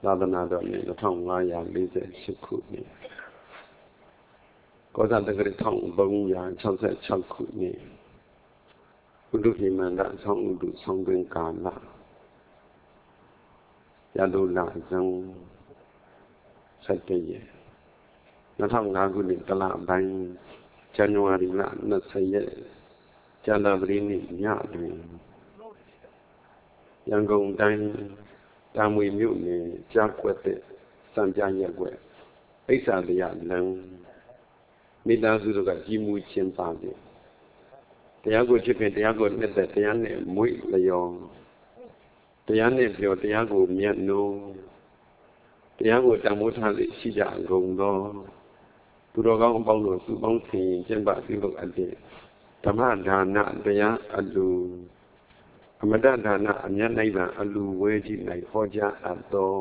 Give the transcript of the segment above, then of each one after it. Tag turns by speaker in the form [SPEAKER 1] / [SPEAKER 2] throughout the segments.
[SPEAKER 1] သာသနာတော်နှစ်2548ခုနှစ်ကောဇာတက္ကရာ1366ခုနှစ်ဘုဒ္ဓဟိမန္တဆောင်းဥတုဆောင်းတွင်ကာလရတုလဇန်17ရက်2005ခုနှစ်တလပိုင်းဇန်နဝါရီလ20ရက်ဇန်နဝါရီနေ့ညတွင်ရန်ကုန်တိုင်းတာမွေမြို့နယ်ကြားကွက်တဲ့စံပြရက်ကွက်အိဆာတရားလမ်းမိသားစုတို့ကကြီးမှုချင်းပါတယ်တရားကိုချစ်ခင်တရားကိုနှစ်သက်တရားနဲ့မွေ့လျော်တရားနဲ့ပြောတရားကိုမြတ်နိုးတရားကိုတန်ဖိုးထားရှိကြကုန်သောသူတော်ကောင်းအပေါင်းတို့စုပေါင်းဆင်ကျင့်ပပြုလုပ်အပ်တဲ့ဓမ္မဒါနတရားအလှူအမတဒါနအမြတ်နိဗ္ဗာန်အလှူဝဲကြီး၌ဟောကြားအပ်သော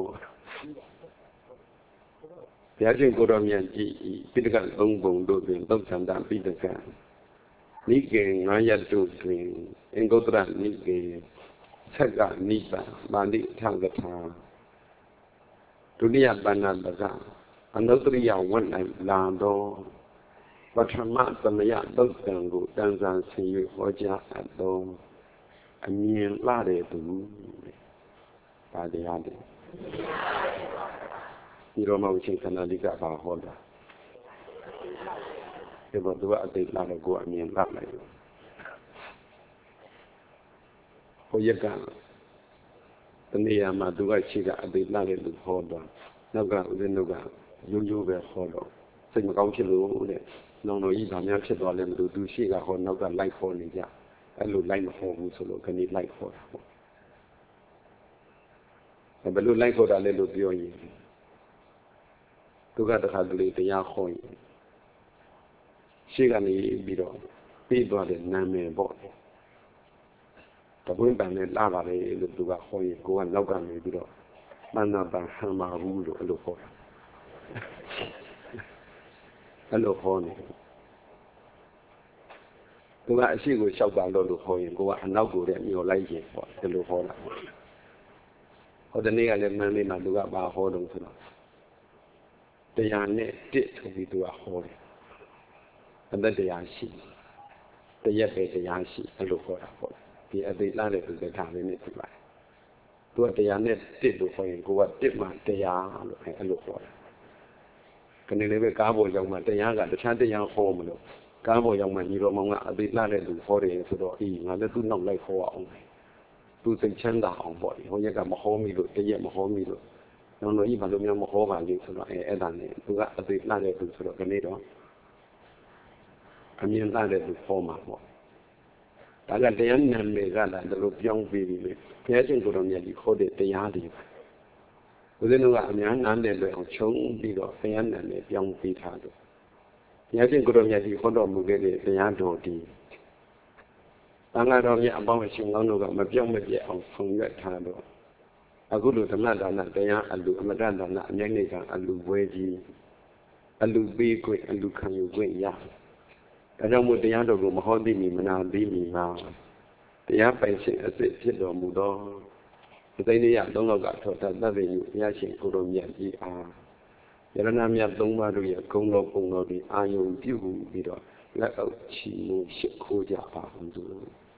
[SPEAKER 1] ဘုရားရှင်ကိုတော်မြတ်ကြီးပိဋကသုံးပုံတို့တွင်သုတ်သန္တာပိဋကနိကေ9ရပ်တို့တွင်အင်္ဂုတ္တရနိကေဆက်ကနိဗ္ဗာန်ပါဠိထကထာဒုတိယပဏ္ဏပကအနုတ္တရိယဝတ်၌လာသောပထမသမယသုတ်တံကိုတန်ဆာဆင်၍ဟောကြားအပ်သောအမြင်လှတဲ့သူပါတရားတယ်ဒီရောမဝိချင်းခန္ဓာလိကပါဟောတာဒီဘသူကအသိလာတော့ကိုအမြင်လှလိုက်ဟိုရက်ကတနေ့ရမှာသူကရှိကအသိလှတဲ့လူဟောတော့နောက်ကဦးဇင်းတို့ကရိုးရိုးပဲဟောတော့စိတ်မကောင်းဖြစ်လို့တဲ့နောင်တော်ကြီးဗာများဖြစ်သွားလဲမလို့သူရှိကဟောနောက်ကလိုက်ဟောနေကြအဲ့လိုလိုက်မဟောဘူးဆိုလို့ခဏလိုက်ဟောတာပေါ့ဘယ်လိုလိုက်ဟောတာလဲလို့ပြောရင်သူကတခါတလေတရားဟောရင်ရှိကနေပြီးတော့ပြီးသွားတဲ့နာမည်ပေါ့တပွင့်ပန်နဲ့လာပါလေလို့သူကဟောရင်ကိုကနောက်ကနေပြီးတော့မန္တပန်ဟံမာဘူးလို့အဲ့လိုဟောတာအဲ့လိုဟောနေသူကအရှိကိုလျှောက်ပါလို့ဟောရင်ကိုကအနောက်ကိုလည်းမျောလိုက်ရင်ပေါ့ဒီလိုဟောတာဟောဒီနေ့ကလည်းမန်းလေးမှာသူကပါဟောတော့ဆိုတော့တရားနဲ့တစ်ဆိုပြီးသူကဟောတယ်အသက်တရားရှိတရက်ပဲတရားရှိအဲ့လိုဟောတာပေါ့ဒီအသေးလားတဲ့သူကဒါလေးနဲ့ပြပါတယ်သူကတရားနဲ့တစ်လို့ဟောရင်ကိုကတစ်မှတရားလို့အဲ့လိုဟောတာကနေလည်းပဲကားပေါ်ရောက်မှတရားကတခြားတရားဟောမလို့ကားပေါ်ရောက်မှညီတော်မောင်ကအသေးလှတဲ့လူဟောတယ်ဆိုတော့အေးငါလည်းသူ့နောက်လိုက်ဟောအောင်သူစိတ်ချမ်းသာအောင်ပေါ့ဒီဟောရက်ကမဟောမိလို့တရက်မဟောမိလို့နောက်တော့ဤဘာလို့များမဟောပါလိမ့်ဆိုတော့အဲ့ဒါနဲ့သူကအသေးလှတဲ့လူဆိုတော့ဒီနေ့တော့အမြင်လှတဲ့လူဟောမှာပေါ့ဒါကတရားနာမည်ကလည်းဒီလိုပြောင်းပြီးပြီလေဘုရားရှင်ကိုယ်တော်မြတ်ကြီးဟောတဲ့တရားတွေဦးဇင်းတို့ကအများနားတဲ့လွယ်အောင်ခြုံပြီးတော့ဘုရားနာမည်ပြောင်းပြီးထားတယ်ဘုရားရှင်ကိုယ်တော်မြတ်ကြီးဟောတော်မူခဲ့တဲ့တရားတော်ဒီသံဃာတော်မြတ်အပေါင်းအရှင်ကောင်းတို့ကမပြောင်းမပြတ်အောင်ဆောင်ရွက်ထားတော့အခုလိုဓမ္မဒါနတရားအလူအမတဒါနအမြိုက်နေကအလူဝဲကြီးအလူပေးခွင့်အလူခံယူခွင့်ရဒါကြောင့်မို့တရားတော်ကိုမဟောသိမီမနာသိမီမှာတရားပိုင်ရှင်အစစ်ဖြစ်တော်မူသောအသိဉာဏ်သုံးလောက်ကထောက်ထားသဗ္ဗညုဘုရားရှင်ကိုယ်တော်မြတ်ကြီးအားယရဏမြတ်သုံးပါးတို့ရဲ့ဂုဏ်တော်ပုံတော်ဒီအာယုံပြုပြီးတော့လက်အောက်ချီးမွမ်းရှိခိုးကြပါအောင်သူ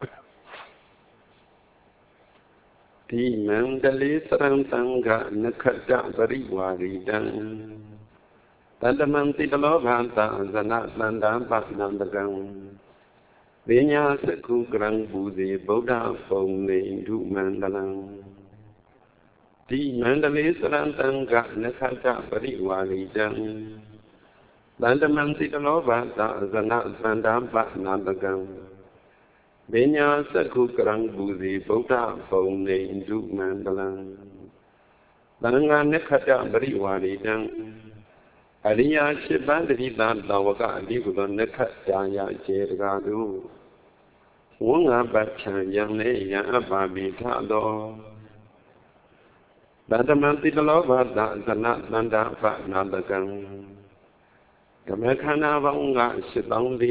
[SPEAKER 1] ဒီမန္တလေးသရံတံကနခတ္တပရိဝါရိတံတတမံတိတလောဘာတဇနသန္တာပနန္တကံပညာစကုကရံပူဇေဗုဒ္ဓပုံနေဓုမန္တလံဒီမန္တလေးသရံတံကနခတ္တပရိဝါရိတံတတမံတိတလောဘာတဇနသန္တာပနန္တကံပညာစကုကရံပူဇေဗုဒ္ဓပုံနေဓုမန္တလံသံဃာနခတ္တပရိဝါရိတံအရိယာရှိပန်းတတိသာသာဝကအဓိကသောနခတ္တရာကျေတကားတို့ဝင္ငပတ်ချံယံလေးယံအပ္ပါပိထသောတတမံတိတလောဘသဇနသန္တာပနာတကံဓမ္မခန္ဓာပေါင်းက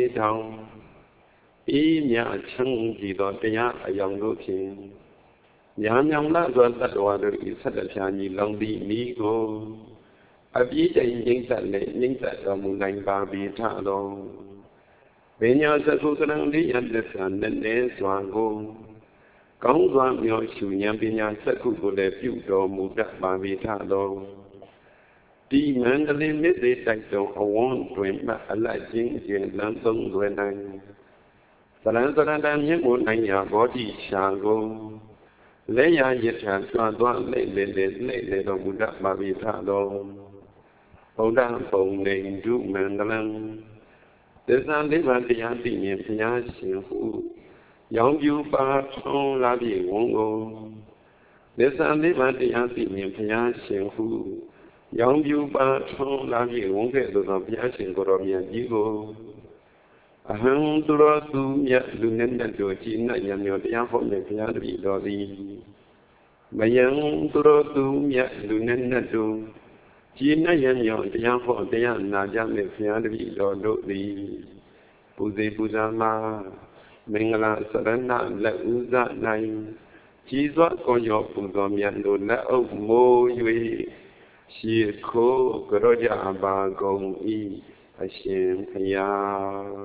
[SPEAKER 1] 84,000ဤမြချမ်းကြည်သောတရားအယောင်တို့ဖြင့်ညာမြောင်လာစွာတတ္တဝါတို့ဤဆက်တဖြာညီလောင်သည့်မိကိုအပြည့်တိုင်ငိမ့်သက်နဲ့ငိမ့်သက်တော်မူနိုင်ပါပြီထတော်ပညာစကုကရံလေးရသစ္စာနဲ့နဲစွာကိုကောင်းစွာမျှော်ရှုဉာဏ်ပညာစကုကိုလည်းပြုတော်မူတတ်ပါပြီထတော်ဒီမန္တလေးမြစ်သေးတိုက်တော်အဝန်းတွင်မှအလတ်ချင်းကျင်လန်းသုံးလွယ်နိုင်သရံသရတံမြင့်မို့နိုင်ရာဘောဓိရှာကိုလက်ရရထစွာသွားလက်လေတော်မူတတ်ပါပြီထတော်ဘုဒ္ဓပုံနေဒုမန္တလံသစ္စာလေးပါးတရားသိမြင်ဘုရားရှင်ဟုရောင်ပြူပါထုံးလာပြီဝန်ကိုသစ္စာလေးပါးတရားသိမြင်ဘုရားရှင်ဟုရောင်ပြူပါထုံးလာပြီဝန်ကဲ့သို့သောဘုရားရှင်ကိုယ်တော်မြတ်ကြီးကိုအဟံသူတော်သူမြတ်လူနဲ့တတို့ကြည်နတ်ရမြော်တရားဟောမြတ်ဘုရားတပည့်တော်သည်မယံသူတော်သူမြတ်လူနဲ့တို့ကြည်နတ်ရမြော်တရားဟောတရားနာကြမြတ်ဘုရားတပည့်တော်တို့သည်ပူဇေပူဇာမှာမင်္ဂလာစရဏလက်ဥဇ၌ကြီးစွာကောင်းကျော်ပူဇော်မြတ်တို့လက်အုပ်မိုး၍ရှိခိုးကြောကြပါကုန်၏အရှင်ဘုရား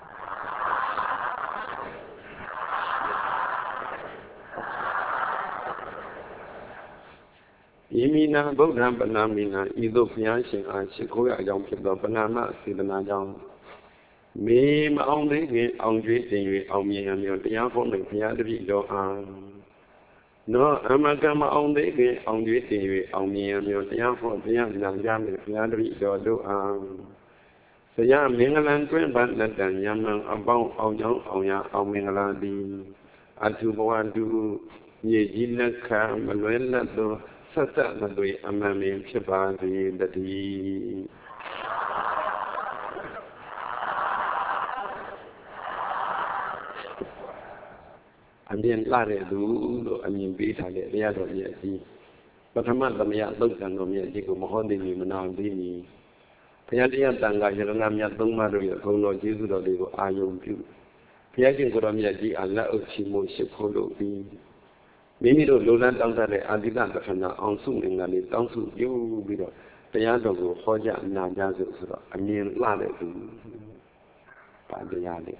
[SPEAKER 1] ဤမိနာဗုဒ္ဓံပနာမိနာဤသို့ဘုရားရှင်အားရှိခိုးရကြောင်းဖြစ်သောပနာမစေတနာကြောင့်မေမအောင်သေးခင်အောင်ကျွေးတင်၍အောင်မြင်ရမည်တရားဟောနိုင်ဘုရားတပည့်တော်အားနောအမကမအောင်သေးခင်အောင်ကျွေးတင်၍အောင်မြင်ရမည်တရားဟောတရားနာကြမည်ဘုရားတပည့်တော်တို့အားဆရာမင်္ဂလံတွင်ပန်းလက်တံယမံအပေါင်းအောင်ကြောင်းအောင်ရအောင်မင်္ဂလာသည်အထုဘဝတုမြေကြီးလက်ခံမလွဲလက်သောဆက်သက်မသွေအမှန်ပင်ဖြစ်ပါစေတည်းအမြင်လာတဲ့သူလို့အမြင်ပေးထားတဲ့တရားတော်မြတ်ကြီးပထမသမယသုတ်တံတော်မြတ်ကြီးကိုမဟောသိမီမနာသိမီဘုရားတရားတန်ခါယရဏမြတ်သုံးပါးတို့ရဲ့ဘုံတော်ကျေးဇူးတော်တွေကိုအာယုံပြုဘုရားရှင်ကိုယ်တော်မြတ်ကြီးအလက်အုပ်ချီးမွမ်းရှိခိုးလို့ပြီးမိမိတို့လိုလားတောင်းတတဲ့အာတိတပထနာအောင်စုငင်ကနေတောင်းစုပြုပြီးတော့တရားတော်ကိုဟောကြားနာကြားဆိုတော့အမြင်လှတဲ့သူပါတရားလေး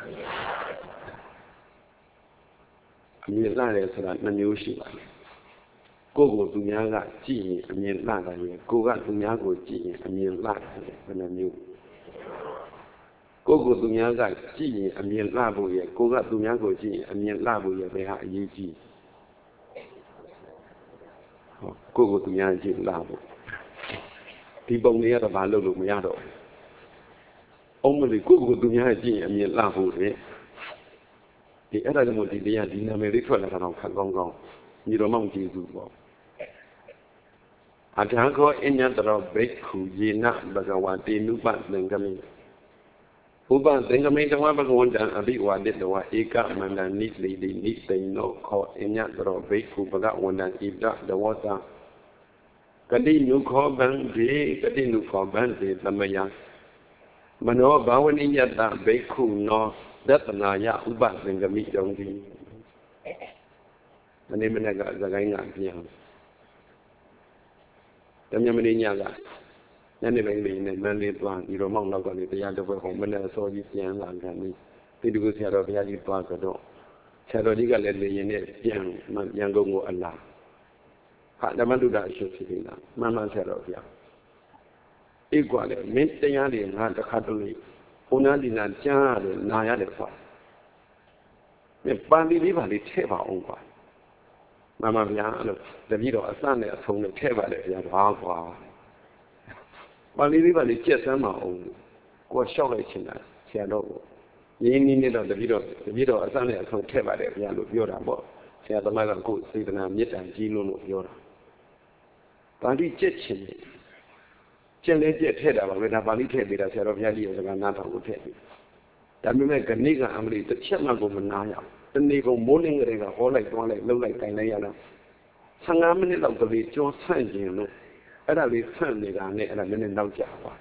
[SPEAKER 1] အမြင်လှတယ်ဆိုတာနှမျိုးရှိပါတယ်ကိုယ်ကိုသူများကကြည့်ရင်အမြင်လှတာရဲ့ကိုယ်ကသူများကိုကြည့်ရင်အမြင်လှတယ်ဘယ်နှမျိုးကိုယ်ကိုသူများကကြည့်ရင်အမြင်လှဖို့ရဲ့ကိုယ်ကသူများကိုကြည့်ရင်အမြင်လှဖို့ရဲ့ဘယ်ဟာအရေးကြီးကိုယ်ကိုသူများကြည့်လှဖို့ဒီပုံလေးကတော့ဘာလုပ်လို့မရတော့အောင်မလို့ကိုယ်ကိုသူများကြည့်ရင်အမြင်လှဖို့လေဒီအဲ့ဒါကြောင့်ဒီတရားဒီနာမည်လေးထွက်လာတာတော့ခက်ကောင်းကောင်းညီတော်မောင်ကျေးဇူးပေါ့အထာခောအညတရောဘိက္ခုယေနဘဂဝတေနုပသင်္ကမိဥပသင်္ကမိတဝဘဂဝန္တံအဘိဝါဒိတဝဧကမန္တန်နိလိတိနိသိဏောခောအညတရောဘိက္ခုဘဂဝန္တံဣဒဒဝသကတိနုခောဗံဒေကတိနုခောဗံဒေသမယမနောဘာဝနိယတဘိက္ခုနောဒတနာယဥပသင်္ကမိတုံတိမနေ့မနေ့ကသခိုင်းကပြန်တမမနေ့ညကညနေပိုင်းလေးနဲ့မန်းလေးသွားဒီတော့မောင်နောက်ကနေတရားတစ်ပွဲဟောမနေ့အစောကြီးပြန်လာกันပြီတိတကုဆရာတော်ဘုရားကြီးသွားကြတော့ဆရာတော်ကြီးကလည်းလေရင်နဲ့ပြန်ရန်ကုန်ကိုအလားဟာဓမ္မတုဒ္ဒအရှုဖြစ်နေတာမှန်မှန်ဆရာတော်ဘုရားအေးกว่าလေမင်းတရားတွေငါတစ်ခါတလေဘုန်းကြီးဒီနာကြားရတယ်နာရတယ်ပေါ့မင်းပန်ဒီလေးပါလေးထည့်ပါအောင်ကွာမမဗျာအဲ့လိုတပည့်တော်အစနဲ့အဆုံးနဲ့ထည့်ပါတယ်ဗျာဘာကွာပါဠိလေးပါလေးကြက်စမ်းမအောင်ကိုယ်လျှောက်လိုက်ချင်တာဆရာတော်ကိုရင်းနှီးနေတော့တပည့်တော်အစနဲ့အဆုံးထည့်ပါတယ်ဗျာလို့ပြောတာပေါ့ဆရာသမားကကိုယ်စေတနာမေတ္တာကြီးလို့ပြောတာပါဠိကြက်ချင်တယ်ကျက်လဲကျက်ထည့်တာပါပဲဒါပါဠိထည့်ပေးတာဆရာတော်ဘုရားကြီးရဲ့စကားနားထောင်ကိုထည့်ပေးဒါပေမဲ့ခဏိကအမလီတစ်ချက်မှကိုမနာရအောင်တနေ့ကုန်မိုးလင်းကလေးကဟောလိုက်သွားလိုက်လှုပ်လိုက်တိုင်လိုက်ရတာ15မိနစ်လောက်ကလေးကြောဆန့်ကျင်လို့အဲ့ဒါလေးဆန့်နေတာနဲ့အဲ့ဒါနည်းနည်းနောက်ကျသွား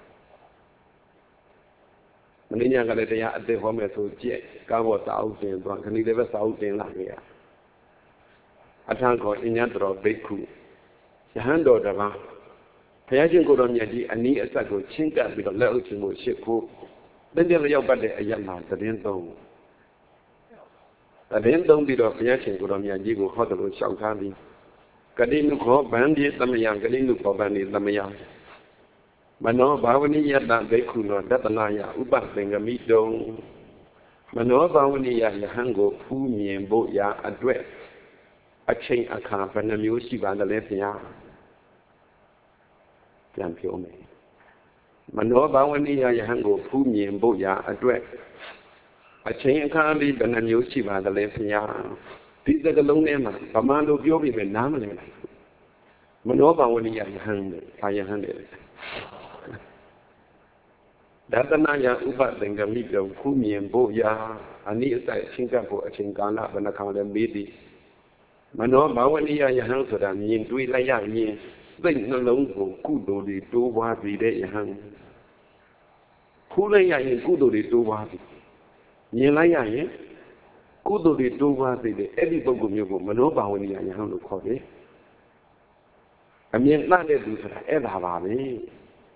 [SPEAKER 1] မင်းညာကလည်းတရားအသက်ဟောမယ်ဆိုကြက်ကားပေါ်စာအုပ်တင်သွားခဏိလည်းပဲစာအုပ်တင်လာခဲ့ရ Atanko Inyadro Beku, Yahando Dava, Payajin Godomyaji, and Ni Asago, Chinka with a little Chimo Shipu, then the Yabade Ayama, the Dendong. The Dendong did of Payajin Godomyaji, who Hotel Shankali. Kadinu Ko Bandi, Lamayang, Kadinu Ko Bandi, Lamayang. Mano Bawani Yada Beku, no Datanaya, Uba Bengamito. Mano Bawani Yahango, Pumi and Boya, address. A chain a calf and a music and the left yard. Piampiome. Mano Bawani Yahango, Pumi and Boya, address. A chain a calf and a music and the left yard. These are the long name, Pamando Biobi and Namane. Mano Bawani Yahan, Ayahan. Datanaya Uba Bengamito, Pumi and Boya, and near Singapore, a Chingana, and a kind of baby. Mano Bawani Yahan so that mean do it like Yang, then no longer Kudo de do what we day Yahan. Kula Yang Kudo de do what Yelaya, Kudo de do what they did, every Bogumu, Mano Bawani Yahan to call it. I mean, not that do ever have me.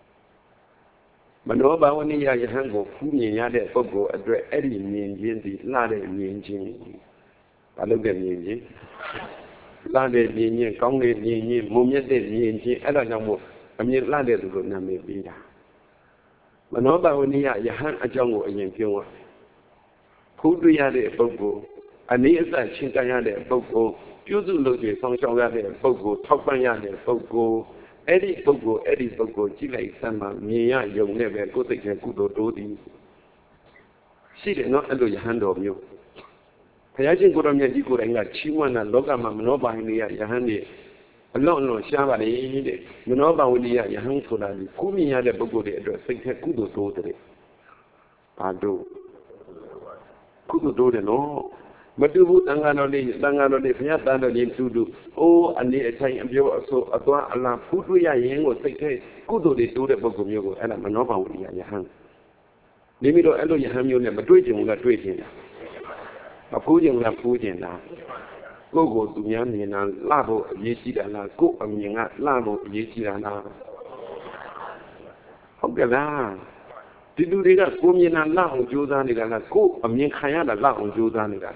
[SPEAKER 1] Mano Bawani Yahan go, Fumi Yade Bogo, address Eddie Yin, the Lade Yin. I look at Yin. Landed Yin, Congress Yin, Mumian Yin, I don't know. I mean, landed to go Namibia. Manoba Unia, Yahan a jungle in Pure. Who do you have a bogo? And here's that Chinkayade bogo, Yuzu Logi, Songshawade bogo, Topayade bogo, Eddie bogo, Chile Sama, Mia, you never go to Kudo Dodi. See it not under your hand of you. Payajin Godomyaji Goranga, Chiwana, Logama, Manoba, Yahandi, alone, Shavali, Manoba, Yahan Solani, Kumi had a bogo de address, Kudo Dodre. Pado Kudo Dode, no. But do Dangano de Fiatano to do, oh, and the Italian view so Adwa Allah, Putuya Yang was say, Kudo de do the Bogomugo, and Manoba, Yahan. Limito Elo Yahan, you never do it, you not do it. A pudding la pudding la. Go to Yamina, Lavo, Yesida, go a Mina, Lavo, Yesida. Hogala. Did you read a Gumina Lao Jodanida, go a Minkayana Lao Jodanida?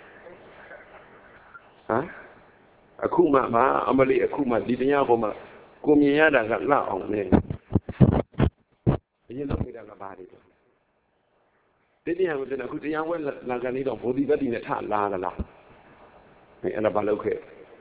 [SPEAKER 1] Huh? A Kuma, Amali, a Kuma, Didiaboma, Gumiana got Lao name. You know me about it. Did you have a good young one like I need a body that in a tan la la? And a baloke.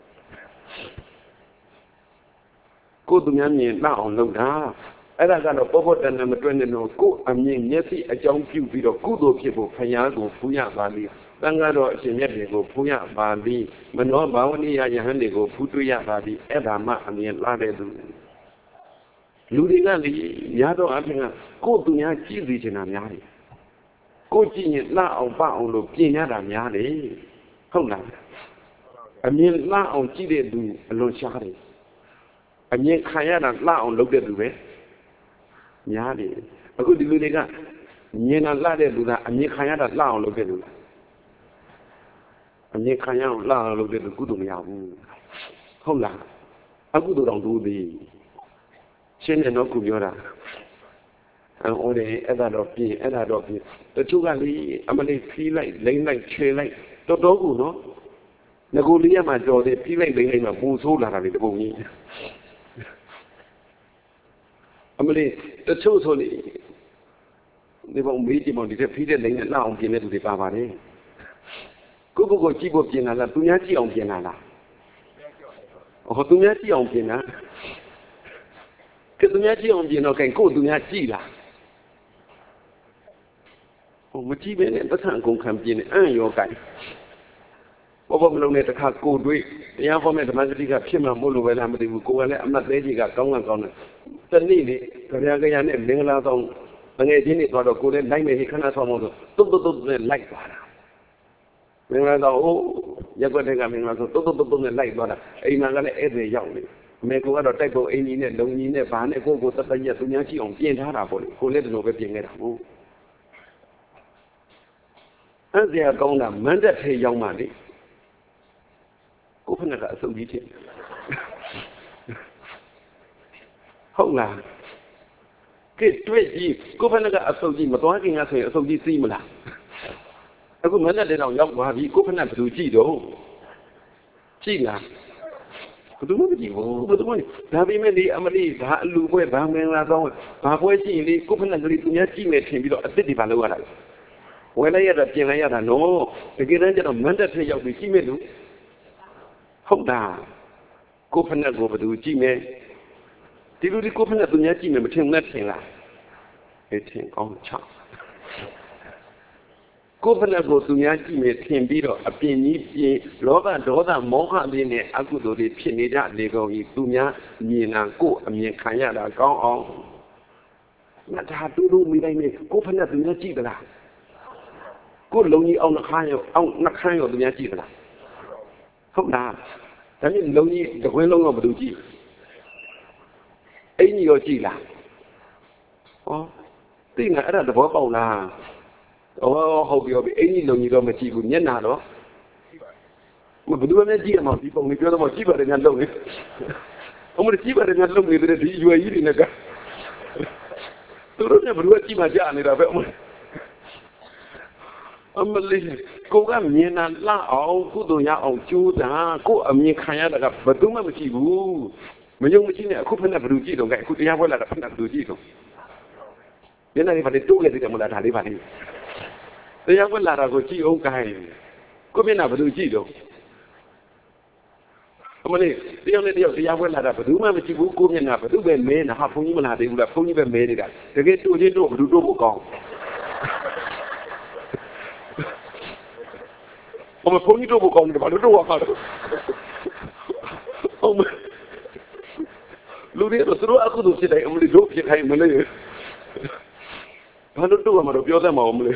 [SPEAKER 1] Go to me now, no doubt. And I got a bubble and I'm a 20 no go. I mean, yes, a young few bit of good people, Payago, Puya Bali. Bangado, Shemego, Puya Bali. Mano Bawani, Yahandego, Putuya Bali, Edama, and the Lade. Ludinali, Yado Abina, go to Yachi region and Yari. Go to La on Bao, Piana and Yari. Hold on. I mean, La on Chile do alone Shari. I mean, Kayana La on look at the way. Yadi. A good Ludiga. Yena Lade do that, and Yakayana La on look at it. And Yakayana La look at the good Yahu. Hold on. A good don't do the Shen and Okuyora. And only Edadopi, Edadopi. The two Gali, Amali feel like chair like Dodogu, no? Nagolia, my door, they feel like they name a Buzola with the bony. Amali, the two only. They won't meet him on the repeated lane and now give it to the Bavare. Go Chibo Piana, Tunyachi on Piana. Or Tunyachi on Piana. Tunyachi on Piano can go to Yachi. Mochi and the Tango campaign and your guy. Over the car go do it. The Alphabet Magica Pima Mulu and Amadi will go and I'm not ready got gone on it. The lady, Kariagan and Lingaladon, and I didn't got a good and like he cannot almost like that. When oh, you're going to come in like that. I'm not going to every young. Make what a type of any and don't need a van, a go to the Yachi on Pian Harapoli, who let over being at home. As they are gone, mandate young money. Go ဖက်နဲ့ကအစုပ်ကြီးထင်ဟုတ်လားကဲတွေ့ကြည့်ကိုဖက်နဲ့ကအစုပ်ကြီးမသွားခင်ကဆိုရင်အစုပ်ကြီးစီးမလားအခုမနဲ့တဲ့တော့ရောက်သွားပြီကိုဖက်နဲ့ဘယ်သူကြည့်တော့ကြည့်လားဘယ်သူမှမကြည့်ဘူးဘယ်သူမှဒါပေမဲ့ဒီအမလေးဒါအလူပွဲဘာမင်္ဂလာဆောင်ဘာပွဲရှိရင်လေကိုဖက်နဲ့ကလေးသူများကြည့်မယ်ထင်ပြီးတော့အစ်စ်တွေဘာလုပ်ရတာလဲဝယ်လိုက်ရတာပြင်လိုက်ရတာနော်တကယ်တမ်းကျတော့မန်တက်ထက်ရောက်ပြီးကြည့်မယ်လို့ဟုတ်လားကိုဖက်နဲ့ကိုဘယ်သူကြည့်မယ်ဒီလိုဒီကိုဖက်နဲ့သူများကြည့်မယ်မထင်နဲ့ထင်လားအေးထင်ကောင်းချကိုဖက်နဲ့ကိုသူများကြည့်မယ်ထင်ပြီးတော့အပြင်ကြီးပြင်လောဘဒေါသမောဟလေးနဲ့အကုသိုလ်တွေဖြစ်နေကြလေကုန်ကြီးသူများမြင်တာကိုအမြင်ခံရတာကောင်းအောင်ငါဒါတူတူမိတိုင်းနဲ့ကိုဖက်နဲ့သူများကြည့်သလားကိုလုံးကြီးအောင်နှခမ်းရောသူများကြည့်သလားဟုတ်လားဒါနဲ့လုံးကြီးတကွင်းလုံးတော့ဘယ်သူကြည့်အင်းကြီးရောကြည့်လားဟောသိနေအဲ့ဒါသဘောပေါက်လားဟုတ်ပြီအင်းကြီးလုံးကြီးတော့မကြည့်ဘူးမျက်နာတော့ဘယ်သူမှမကြည့်ရမှာဒီပုံလေးပြောတော့ကြည့်ပါတယ်များလုံးနေအမကြည့်ပါတယ်များလုံးနေတဲ့ဒီရွယ်ကြီးတွေနဲ့ကသူတို့ကဘယ်သူကကြည့်မှကြားနေတာပဲအမလေးကိုကမြင်တာလှအောင်ကုသိုလ်ရအောင်ကြိုးစားကိုအမြင်ခံရတာကဘယ်သူမှမကြည့်ဘူးမယုံမကြည့်နဲ့အခုဖက်နဲ့ဘယ်သူကြည့်တော့ကဲအခုတရားပွဲလာတာဖက်နဲ့ဘယ်သူကြည့်တော့မျက်နှာလေးပါလေတိုးခဲ့တယ်မလားဒါလေးပါလေတရားပွဲလာတာကိုကြည့်အောင်ကိုင်းကိုမျက်နှာဘယ်သူကြည့်တော့အမလေးတယောက်နဲ့တယောက်တရားပွဲလာတာဘယ်သူမှမကြည့်ဘူးကိုမျက်နှာဘယ်သူပဲမဲနာဟာဘုန်းကြီးမလာသေးဘူးလားဘုန်းကြီးပဲမဲနေတာတကယ်တိုးချင်းတို့ဘယ်သူတို့ဖို့ကောင်း我们朋友都不讲的吧？都我看的。我们，路里头所有阿哥都是在我们的肉皮开门嘞，他都我们都标在嘛我们嘞。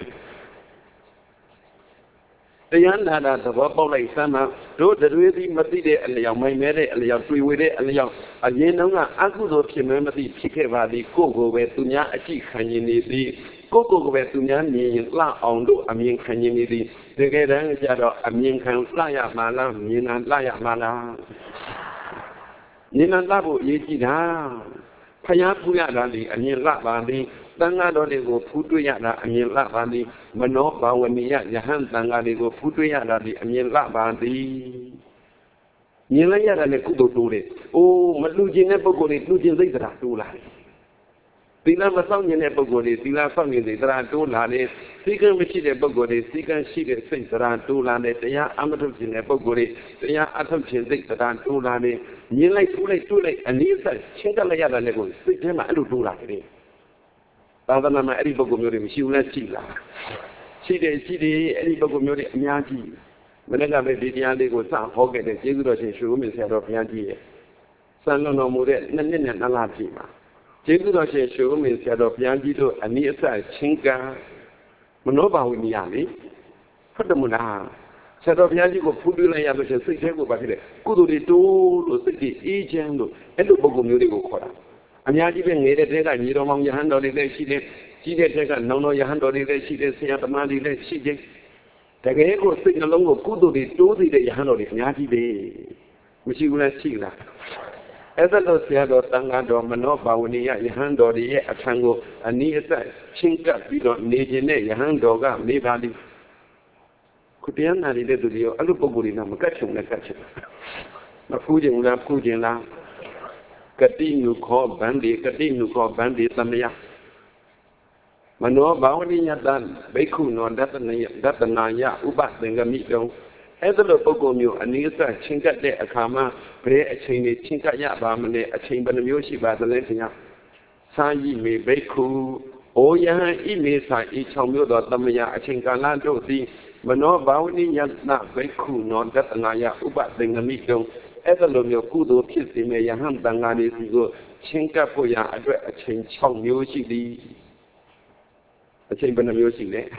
[SPEAKER 1] တရားနာတာသဘောပေါက်လိုက်စမ်းမှာတို့တွေသည်မသိတဲ့အလျောက်မိုင်မဲတဲ့အလျောက်တွေ့ဝေတဲ့အလျောက်အရင်တုန်းကအကုသိုလ်ဖြစ်မှမသိဖြစ်ခဲ့ပါသည်ကိုယ့်ကိုယ်ပဲသူများအကြည့်ခံရင်နေသည်ကိုယ့်ကိုယ်ကိုပဲသူများမြင်ရင်လှအောင်တို့အမြင်ခံရင်နေသည်တကယ်တမ်းကျတော့အမြင်ခံလှရမှာလားမြင်တာလှရမှာလားမြင်တာလှဖို့အရေးကြီးတာဖျားဖူးရတာလေအမြင်လှပါသည်တန်ဃာတော်တွေကိုဖူးတွေ့ရတာအမြင်လှပါသည်မနောဘာဝနိယယဟန်တန်ဃာတွေကိုဖူးတွေ့ရတာဒီအမြင်လှပါသည်မြင်လိုက်ရတာနဲ့ကုသိုလ်တိုးတယ်။အိုးမလူကျင်တဲ့ပုဂ္ဂိုလ်တွေလူကျင်စိတ်တရားတိုးလာတယ်။သီလမဆောင်ကျင်တဲ့ပုဂ္ဂိုလ်တွေသီလဆောင်ကျင်စိတ်တရားတိုးလာတယ်။စည်းကမ်းမရှိတဲ့ပုဂ္ဂိုလ်တွေစည်းကမ်းရှိတဲ့စိတ်တရားတိုးလာတယ်။တရားအမထုတ်ခြင်းတဲ့ပုဂ္ဂိုလ်တွေတရားအထုတ်ခြင်းစိတ်တရားတိုးလာတယ်။မြင်လိုက်တိုးလိုက်တွေ့လိုက်အနည်းဆက်ချင်းတက်လိုက်ရတာနဲ့ကိုစိတ်ထဲမှာအဲ့လိုတိုးလာတယ်။သာသနာမှာအဲ့ဒီပုဂ္ဂိုလ်မျိုးတွေမရှိဘူးလားရှိလားရှိတယ်အဲ့ဒီပုဂ္ဂိုလ်မျိုးတွေအများကြီးမနေ့ကပဲဒီတရားလေးကိုစဟောခဲ့တဲ့ကျေးဇူးတော်ရှင်ရွှေဦးမြင့်ဆရာတော်ဘုရားကြီးရဲ့စံလွန်တော်မူတဲ့2နှစ်နဲ့2လပြည့်မှာကျေးဇူးတော်ရှင်ရွှေဦးမြင့်ဆရာတော်ဘုရားကြီးတို့အနည်းအဆက်ချင်းကံမနောဘာဝိနည်းလေဟုတ်တယ်မလားဆရာတော်ဘုရားကြီးကိုဖူးတွေ့လိုက်ရလို့ရှိရင်စိတ်ထဲကိုပါဖြစ်တယ်ကုသိုလ်တွေတိုးလို့စိတ်တွေအေးချမ်းလို့အဲ့လိုပုဂ္ဂိုလ်မျိုးတွေကိုခေါ်တာအများကြီးပဲငယ်တဲ့တဲကညီတော်မောင်ယဟန်တော်တွေလည်းရှိတယ်ကြီးတဲ့တဲကနောင်တော်ယဟန်တော်တွေလည်းရှိတယ်ဆရာသမားတွေလည်းရှိတယ်တကယ်ကိုစိတ်နှလုံးကိုကုသိုလ်တွေတိုးစေတဲ့ယဟန်တော်တွေအများကြီးပဲမရှိဘူးလားရှိလားအဲ့ဒါလို့ဆရာတော်တန်ခါတော်မနောဘာဝနိယယဟန်တော်တွေရဲ့အခန်းကိုအနည်းအဆက်ချင်းကပ်ပြီးတော့နေခြင်းနဲ့ယဟန်တော်ကမေးပါလိမ့်ခုတရားနာနေတဲ့သူတွေရောအဲ့လိုပုံကိုယ်တွေတော့မကတ်ချုံနဲ့ကတ်ချင်မဖူးခြင်းလားဖူးခြင်းလားကတိနုခောဗန္တိသမယမနောဘာဝနိယတံဘိက္ခုနောဒတနာယဥပသင်္ကမိတုံအဲ့ဒါလိုပုဂ္ဂိုလ်မျိုးအနည်းဆက်ချင်းကပ်တဲ့အခါမှာဘယ်အချိန်တွေချင်းကပ်ရပါမလဲအချိန်ဘယ်နှမျိုးရှိပါသလဲခင်ဗျာသာယိမေဘိက္ခုဩယဟံဣမေသာဤ6မျိုးသောသမယအချိန်ကာလတို့သည်မနောဘာဝနိယတဘိက္ခုနောဒတနာယဥပသင်္ကမိတုံအဲ့ဒါလိုမျိုးကုသိုလ်ဖြစ်စေမယ့်ယဟန်တန်ဃာတွေစီကိုချင်းကပ်ဖို့ရအတွက်အချိန်6မျိုးရှိသည်အချိန်ဘယ်နှမျိုးရှိလဲ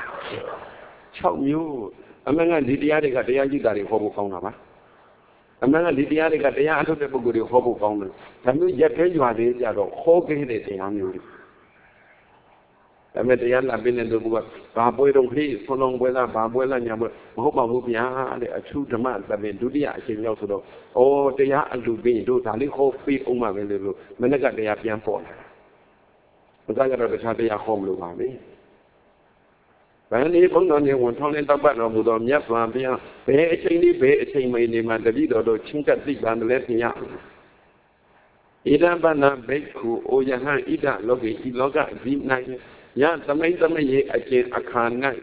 [SPEAKER 1] 6မျိုးအမှန်ကဒီတရားတွေကတရားကြည့်တာတွေဟောဖို့ကောင်းတာပါအမှန်ကဒီတရားတွေကတရားအထုတ်တဲ့ပုဂ္ဂိုလ်တွေဟောဖို့ကောင်းတယ်ဒါမျိုးရက်ခဲရွာသေးကြတော့ဟောခဲ့တဲ့တရားမျိုးတွေဒါပေမဲ့တရားလာပြီးတဲ့သူကဘာပွဲတော့ခေးဆုံးလုံးပွဲလားဘာပွဲလားညာပွဲမဟုတ်ပါဘူးဗျာတဲ့အထူးဓမ္မသဘင်ဒုတိယအချိန်ရောက်ဆိုတော့ဩတရားအလူပြီးတို့ဒါလေးဟောပြီးအောင်ပါပဲလို့မနေ့ကတရားပြန်ပေါ်လာဘုရားကတော့တခြားတရားဟောမလို့ပါပဲဘယ်နည်းဘုန်းတော်ကြီးဝန်ထောင်းတဲ့တပ်ပတ်တော်မူသောမြတ်စွာဘုရားဘယ်အချိန်လေးဘယ်အချိန်မှနေမှာတပည့်တော်တို့ချင်းကပ်သိပါတယ်ခင်ဗျာဣဒံပဏဘိက္ခုအိုယဟံဣဒလောကေဤလောကဒီ၌ယသမိတ်သမယေအကျင့်အခါ၌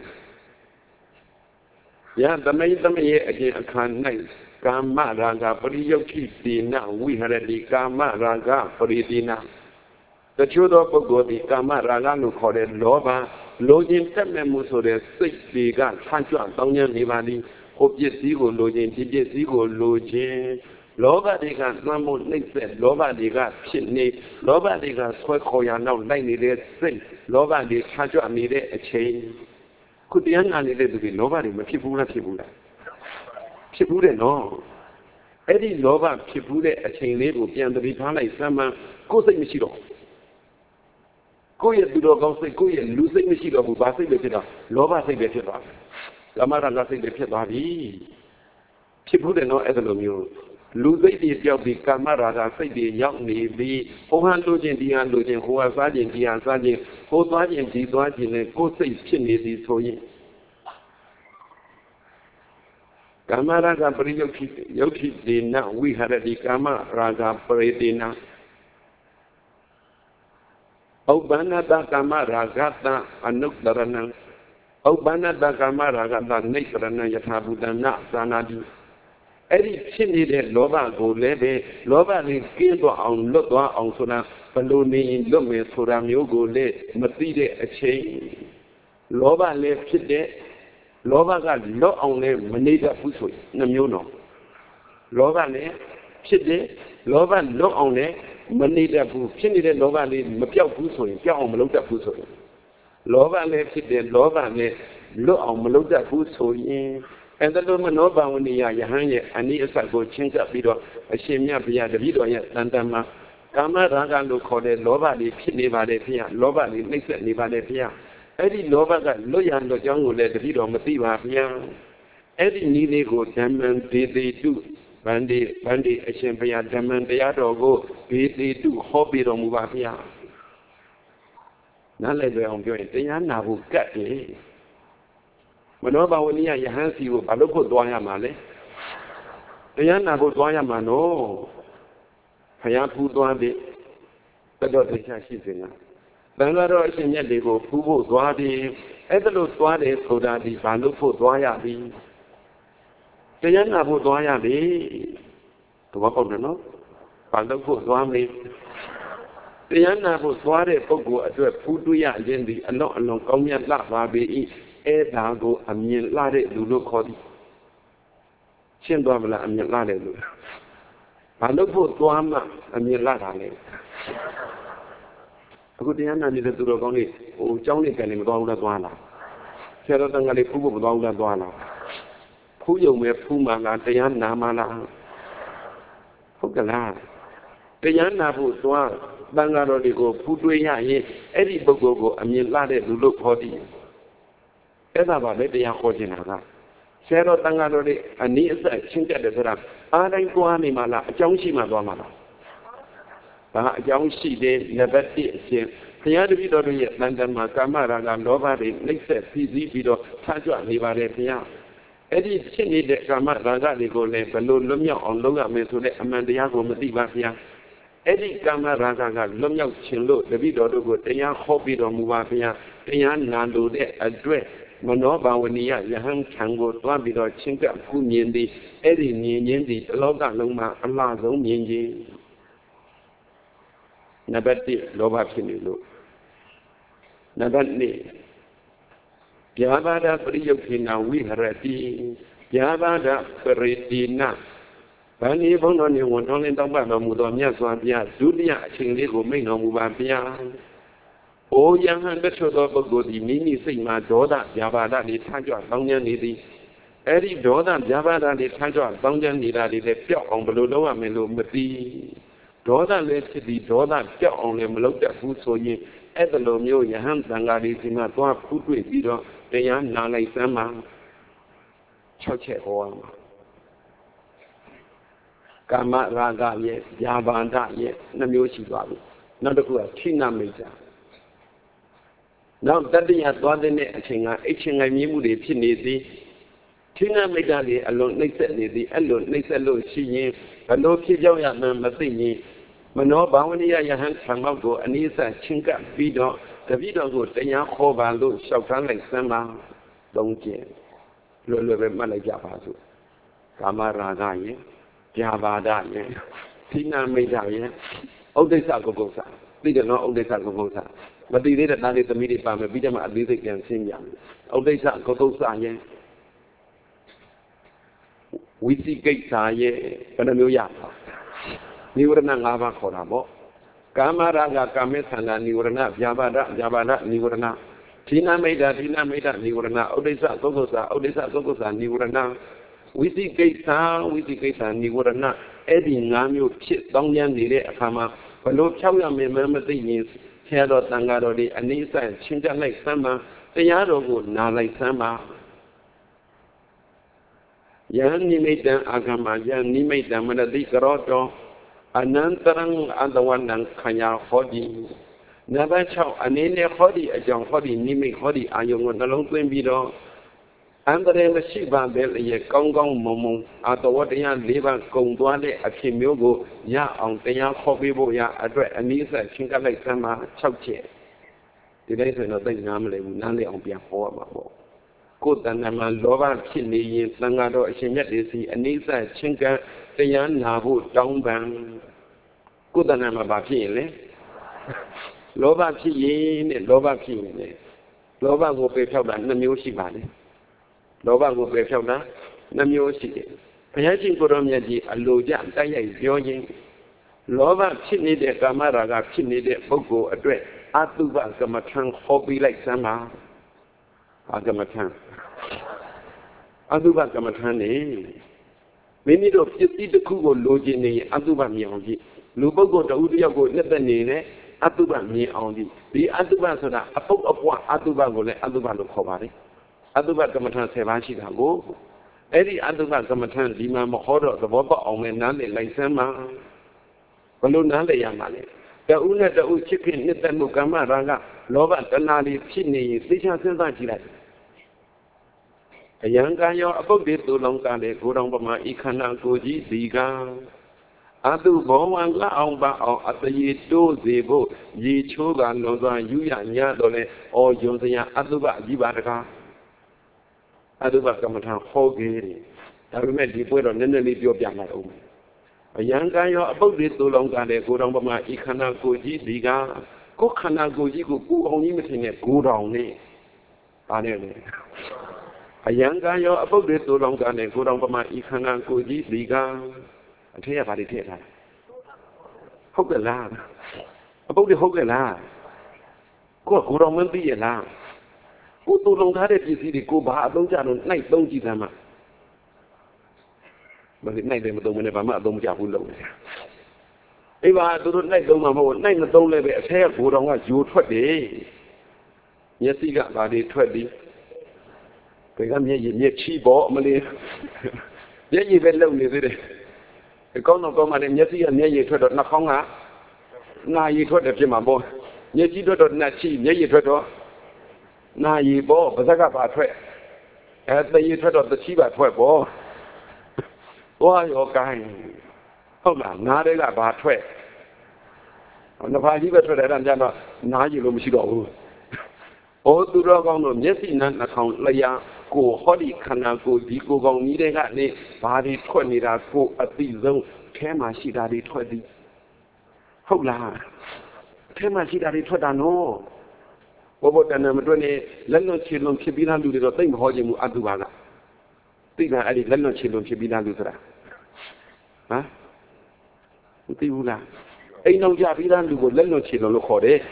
[SPEAKER 1] ယသမိတ်သမယေအကျင့်အခါ၌ကာမရာဂပရိယုတ်ခိတိနဝိဟရတိကာမရာဂပရိတိနတချို့သောပုဂ္ဂိုလ်ဒီကာမရာဂလို့ခေါ်တဲ့လောဘလိုချင်တက်မဲ့မှုဆိုတဲ့စိတ်တွေကဆန့်ကျင်တောင်းကျမ်းနေပါသည်ဟိုပစ္စည်းကိုလိုချင်ဒီပစ္စည်းကိုလိုချင်လောဘတွေကသွမ်းမှုနှိမ့်ဆက်လောဘတွေကဖြစ်နေလောဘတွေကဆွဲခေါ်ရနောက်လိုက်နေတဲ့စိတ်လောဘတွေဆန့်ကျင်နေတဲ့အချိန်ခုတရားနာနေတဲ့သူတွေလောဘတွေမဖြစ်ဘူးလားဖြစ်ဘူးလားဖြစ်ဘူးတယ်နော်အဲ့ဒီလောဘဖြစ်ဘူးတဲ့အချိန်လေးကိုပြန်သတိထားလိုက်စမ်းမှကိုယ်စိတ်မရှိတော့ကိုယ့်ရဲ့သူတော်ကောင်းစိတ်ကိုယ့်ရဲ့လူစိတ်မရှိတော့ဘူးဘာစိတ်ပဲဖြစ်တော့လောဘစိတ်ပဲဖြစ်သွားကာမရာဂစိတ်ပဲဖြစ်သွားပြီဖြစ်ဘူးတယ်နော်အဲ့လိုမျိုးလူစိတ်တွေပြောက်ပြီးကာမရာဂစိတ်တွေရောက်နေပြီးဟိုဟန်လိုချင်ဒီဟန်လိုချင်ဟိုဟာစားချင်ဒီဟာစားချင်ဟိုသွားချင်ဒီသွားချင်နဲ့ကိုယ်စိတ်ဖြစ်နေသည်ဆိုရင်ကာမရာဂပရိယုတ်ခိတေနဝိဟရတိကာမရာဂပရိတေနဥပ္ပန္နတကာမရာဂတအနုတ္တရဏံဥပ္ပန္နတကာမရာဂတနိစ္စရဏံယထာဘူတနာသာနာတိအဲ့ဒီဖြစ်နေတဲ့လောဘကိုလည်းပဲလောဘလေးကင်းသွားအောင်လွတ်သွားအောင်ဆိုတာဘယ်လိုနေရင်လွတ်မယ်ဆိုတာမျိုးကိုလည်းမသိတဲ့အချိန်လောဘလည်းဖြစ်တဲ့လောဘကလွတ်အောင်လည်းမနေတတ်ဘူးဆိုရင်နှမျိုးတော့လောဘလည်းဖြစ်တဲ့လောဘလွတ်အောင်လည်းမနေတတ်ဘူးဖြစ်နေတဲ့လောဘလေးမပြောက်ဘူးဆိုရင်ပြောက်အောင်မလုပ်တတ်ဘူးဆိုရင်လောဘလည်းဖြစ်တဲ့လောဘလည်းလွတ်အောင်မလုပ်တတ်ဘူးဆိုရင်အဲ့ဒါလိုမနောဘာဝနိယယဟန်ရဲ့အနိအစကိုချင်းကပ်ပြီးတော့အရှင်မြတ်ဘုရားတပည့်တော်ရဲ့တန်တမှာကာမရာဂလို့ခေါ်တဲ့လောဘလေးဖြစ်နေပါတယ်ဖေ။လောဘလေးနှိမ့်ဆက်နေပါတယ်ဖေ။အဲ့ဒီလောဘကလွတ်ရလွတ်ကြောင်းကိုလည်းတပည့်တော်မသိပါဗျာ။အဲ့ဒီနည်းလေးကိုဓမ္မံဒေတိတုဗန္ဒီအရှင်ဘုရားဓမ္မံတရားတော်ကိုဒေတိတုဟောပြတော်မူပါဗျာ။နားလည်ကြအောင်ပြောရင်တရားနာဖို့ကတ်တယ်မနောဘာဝနိယယဟန်စီကိုဘာလို့ဖို့သွားရမှာလဲတရားနာဖို့သွားရမှာနော်ဘုရားဖူးသွားပြီတတော်တရားရှိစင်လားဘင်္ဂတော်အရှင်မြတ်တွေကိုဖူးဖို့သွားပြီအဲ့ဒါလို့သွားတယ်ဆိုတာဒီဘာလို့ဖို့သွားရပြီတရားနာဖို့သွားရပြီတော့ပေါ့နော်ဘာလို့ဖို့သွားမလဲတရားနာဖို့သွားတဲ့ပုဂ္ဂိုလ်အတွက်ဖူးတွေ့ရခြင်းဒီအလွန်ကောင်းမြတ်လာပါပြီအဲ့ဒါကိုအမြင်လာတဲ့လူလို့ခေါ်သည်ရှင်းသွားမလားအမြင်လာတဲ့လူဘာလို့ဖို့သွားမှအမြင်လာတာလဲအခုတရားနာနေတဲ့သူတော်ကောင်းတွေဟိုကျောင်းလေးကန်နေမသွားဘူးလားသွားလားဆရာတော်တန်ခါလေးဖူးဖို့မသွားဘူးလားသွားလားဖူးယုံမဲ့ဖူးမှလားတရားနာမှလားဟုတ်ကလားတရားနာဖို့သွားတန်ခါတော်တွေကိုဖူးတွေ့ရရင်အဲ့ဒီပုဂ္ဂိုလ်ကိုအမြင်လာတဲ့လူလို့ခေါ်သည်အဲ့ဒါပါလေတရားဟောခြင်းတာကဆရာတော်တန်ခါတော်တွေအနည်းအဆက်ချင်းတက်တယ်ဆိုတာအားတိုင်းသွားနေမှလားအကြောင်းရှိမှသွားမှလားဒါအကြောင်းရှိတဲ့နံပါတ်1အရှင်ဘုရားတပည့်တော်တို့ရဲ့တန်တမှာကာမရာဂလောဘတွေနှိမ့်ဆက်ပြီးပြီးတော့ဆန့်ကျင်နေပါတယ်ဘုရားအဲ့ဒီဖြစ်နေတဲ့ကာမရာဂတွေကိုလည်းဘယ်လိုလွတ်မြောက်အောင်လုပ်ရမယ်ဆိုတဲ့အမှန်တရားကိုမသိပါဘုရားအဲ့ဒီကာမရာဂကလွတ်မြောက်ခြင်းလို့တပည့်တော်တို့ကိုတရားဟောပြီးတော်မူပါဘုရားတရားနာလို့တဲ့အတွက်မနောဘာဝနိယယဟန်ခံကိုတွားပြီးတော့ချင်းကပ်ခုမြင်သည်အဲ့ဒီမြင်ခြင်းဒီလောကလုံးမှာအလားဆုံးမြင်ခြင်းနံပါတ်1လောဘဖြစ်နေလို့နံပါတ်2ဗျာပါဒပရိယုခိနာဝိဟရတိဗျာပါဒပရိတိနာဗန္ဒီဘုန်းတော်နေဝန်တော်လင်းတောင်းပန်တော်မူသောမြတ်စွာဘုရားဒုတိယအချိန်လေးကိုမိန့်တော်မူပါဗျာ။အိုယဟန်တချို့သောပုဂ္ဂိုလ်သည်မိမိစိတ်မှာဒေါသဗျာပါဒတွေထကြွတောင်းကျမ်းနေသည်။အဲ့ဒီဒေါသဗျာပါဒတွေထကြွတောင်းကျမ်းနေတာတွေလည်းပျောက်အောင်ဘယ်လိုလုပ်ရမလဲလို့မသိ။ဒေါသလည်းဖြစ်ပြီးဒေါသပျောက်အောင်လည်းမလုပ်တတ်ဘူးဆိုရင် at the Lomio, Yahan Sangari, Sima, food with Vido, the young Nala Sama, Choche Hoama. Kama Raga, yes, Yavanda, yes, Namyoshi Babu. Not a good China Major. Now that they had got the etching a new Pinidi, China Major alone, they said the alone, they said, Lo, she, a low Kijoya Matini, Mano Bawnia Yahan Samago, and Isa Chinka Vido, the Vido good, the young Hova, Lo, Shaukan like Sama, don't get Lulu Malajapazu. Kama Raga, Javada, Tina Major, Odessa Gogosa. They don't know Odessa Gogosa. But they did not the media by a video at least against him. Odessa Gogosa, we see gates are ye, but a new yapa. Niurana Lava Korabo. Kamaraga Kamesana, Niurana, Javada, Niurana. Tina Maida, Niurana, Odessa Gogosa, Niurana. We see gates are, Niurana. Eddie Namu, Chit, Dongyan, the Kama, but no Chawya remember the years, Hero Tangaro, Anisa, Chinja like Sama, the Yaro would now like Sama. Yan ni made them Agama, Yan ni made them when a Digaroto, Anantarang, other one than Kanya Hodi. Never chow, an Indian Hodi, a young Hodi, Nimi Hodi, a young along twin beetle. Under the Shiba Bell, a Gong Momo, out of what they are liver, Gongwale, a Kimyogo, Ya on the Yan Hobibo, Ya, address Anisa, Chinka like Sama, Chowche. The days are not normally, none on being horrible. Good than a man, Lova, Kidney, Sangado, Shimetisi, Anisa, Chinka, the Yan Nabu, Dongbang. Good than a Mabaki, Lova Ki, Lova Ki, Lova will be held on the music body. Lova will be held on the music. Payaching Goromiaji, a Loja, Daya, Yoyin. Lova Chini de Gamaraga, Chini de Bogo, address, Atuba Gamatan, hobby like Sama. Agamatan. Atuba Gamatani. Many of you see the Kugo Logini, Atuba Miongi. Lubogo, the Udiago, Netanine, Atuba me only. The Atuba Sada, a book of what Atuba will let Atuba look over. Atuba Gamatan Sevashi Hago. Eddie Atuba Gamatan, Lima Mohoro, the Boba Omenale, like Sama. Balunale Yamale. The Una the U chicken, Nitamukama Raga, Lova, Tanali, Chini, Sisha Sensaki. A young guy about this to long time, Guramba, Ikana, Goji, Diga. Adu Bowan Laomba or at the Ye do Zebo, Ye Choga, Loza, Yuya, Yadole, or Josia, Aduba, Gibaraka. Aduba Gamatan, Hogi. I remember the word on the leave your Yamato. A young guy about this to long time, Guramba, Ikana, Goji, Diga. Kokana Goji, go on imitating a good on me. A young guy about this to long time, Guramba, Ikana, Goji, Diga. I tell you about it. Hook the lad. About the hook the lad. Go on, be a lad. Go to long time, you see the go bar, don't you night, don't you, Zama? But at night, they don't whenever my don't you know. If I do not like don't know, night, don't let it hair go on what you 20. Yes, he got body 20. Become here, cheap ball, money. Then you get lonely with it. Con nó có mà đến nhất thì nhớ gì thôi đó nó không hả na gì thôi đẹp chứ mà bố nhớ gì thôi đó là chỉ nhớ gì thôi đó na gì bố bây giờ các bạn thôi cái gì thôi đó là chỉ bạn thôi bố quá nhiều cái không là na đấy là bạn thôi nó phải gì vậy thôi đấy làm cho nó gì luôn mới đâu ô tôi đó con nó nhất thì nó không là ya cô họ đi khăn nào cô đi cô con nghĩ đấy cái này bà đi thôi này là cô ở tây dương thế mà chỉ là đi thôi đi không là thế mà chỉ là đi thôi đàn nó bố đàn nó mà này lần nó chỉ luôn chỉ biết làm được rồi tây mà họ chỉ muốn ăn được bà cả tây là ai lần nó chỉ luôn chỉ biết làm được rồi hả tây là ai nông gia biết làm được rồi lần nó chỉ luôn khó đấy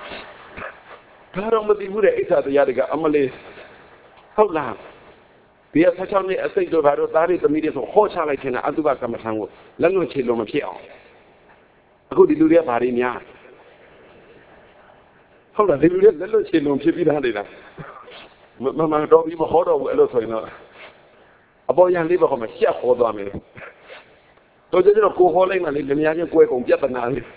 [SPEAKER 1] Kalau mesti muda isa tu ya dekat amale. Hau lah. Dia macam ni asal tu baru tadi tu media tu hot sangat kena atu bak kamar sanggup. Lalu cilo macam Aku di dunia hari ni. ဟုတ်လားဒီလိုလက်လွတ်ချင်လုံးဖြစ်ပြီးသားနေတာမတော်ပြီးမဟောတော့ဘူးအဲ့လိုဆိုရင်တော့အပေါ်ရန်လေးဘက်မှာရှက်ဟောသွားမယ်တော့ကျတော့ကိုဟောလိုက်မှလေလျာချင်းကွဲကုန်ပြဿနာလေ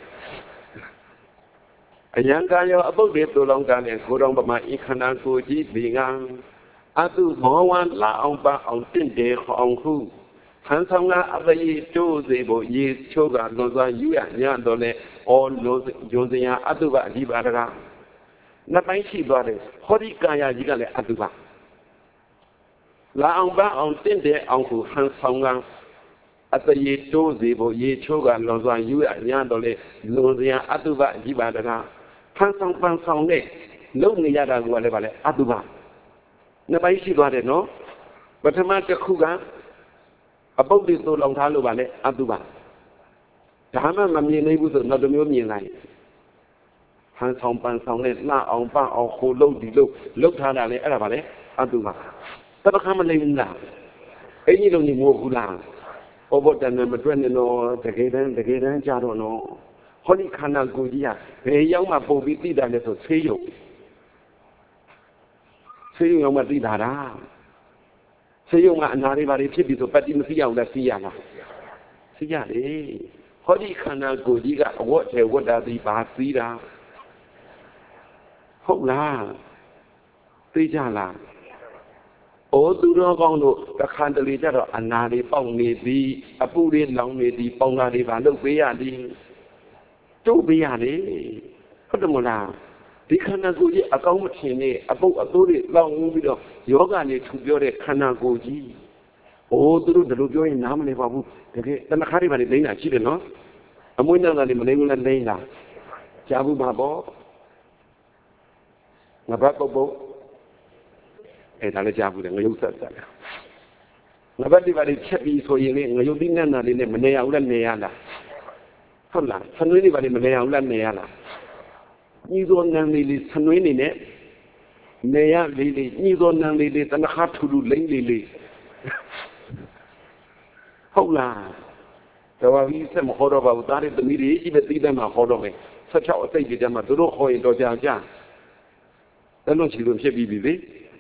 [SPEAKER 1] အယံကာယောအပုဒ်တွေတူလောင်းတာနဲ့ကိုတော်ပမာဤခန္ဓာကိုယ်ကြီးဒီကအတုမောဝံလာအောင်ပါအောင်တင့်တယ်အောင်ဟုဆန်းဆောင်ကအပယိတိုးစေဖို့ရေချိုးကလွန်စွာယူရညတော့လေအော်လို့ယုံစရာအတုပအဓိပါဒကနှစ်ပိုင်းရှိသွားတယ်ဟောဒီကာယကြီးကလည်းအတုပလာအောင်ပါအောင်တင့်တယ်အောင်ဟုဆန်းဆောင်ကအပယိတိုးစေဖို့ရေချိုးကလွန်စွာယူရညတော့လေလွန်စရာအတုပအဓိပါဒကဆန်းဆောင်ပန်းဆောင်နဲ့လုံနေရတာကလည်းဗာလေအတုပနှစ်ပိုင်းရှိသွားတယ်နော်ပထမတစ်ခုကအပုဒ်တွေသို့လောင်ထားလို့ပါလေအတုပါဒါမှမမြင်နိုင်ဘူးဆိုနောက်တစ်မျိုးမြင်လိုက်ဟန်ဆောင်ပန်းဆောင်နဲ့လှအောင်ပအောင်ခိုးလုံးဒီလုံးထားတာလေအဲ့ဒါပါလေအတုပါတပခါမလိမ့်ဘူးလားအဲ့ဒီလုံးကြီးမို့ဘူးလားဘောဘတန်နဲ့မတွက်နဲ့တော့တကယ်တမ်းကြတော့နော်ဟောဒီခန္ဓာကိုယ်ကြီးကဘယ်ရောက်မှပုံပြီးသိတာလဲဆိုဆေးရုံရောက်မှသိတာလားဆေးရုံကအနာတွေဘာတွေဖြစ်ပြီးဆိုပတ်တိမသိအောင်လဲသိရလားသိရတယ်ဟောဒီခန္ဓာကိုယ်ကြီးကအဝတ်ထဲဝတ်တာဒီဘာသိတာဟုတ်လားသိကြလားဩသူတော်ကောင်းတို့တခါတလေကြတော့အနာတွေပေါက်နေသည်အပူတွေလောင်နေသည်ပေါင်လာတွေဘာလုပ်ပေးရသည်တို့ပေးရတယ်ဟုတ်တယ်မလားဒီခန္ဓာကိုယ်ကြီးအကောင်းမထင်နဲ့အပုပ်အသိုးတွေလောင်ပြီးတော့ယောဂနဲ့ထူပြောတဲ့ခန္ဓာကိုယ်ကြီးသူတို့ဒီလိုပြောရင်နားမလည်ပါဘူးတကယ်တဏှာတွေဘာတွေလိမ့်တာရှိတယ်နော်အမွှေးနှံတာတွေမလိမ့်ဘူးလားလိမ့်တာကြားဘူးမှာပေါ့ငါဘတ်ပုတ်ဒါလည်းကြားဘူးတယ်ငရုတ်ဆက်ငါဘတ်ဒီဘာတွေချက်ပြီးဆိုရင်လေငရုတ်သီးနှံတာလေးနဲ့မနေရဘူးလားနေရလားဟုတ်လားဆနွေးတွေဘာတွေမနေရဘူးလားနေရလားညီသောနံလေးဆနွေးနေနဲ့နေရလေးညီသောနံလေးတဏှာထူထူလိမ့်လေးဟုတ်လားတော်ပြီစက်မခေါ်တော့ပါဘူးသားတဲ့သမီးတွေကြီးပဲသိတယ်မှာခေါ်တော့မယ်16အစိတ်ကြမှာသူတို့ခေါ်ရင်တော့ကြာတယ်လို့ချီလို့ဖြစ်ပြီးပြီလေ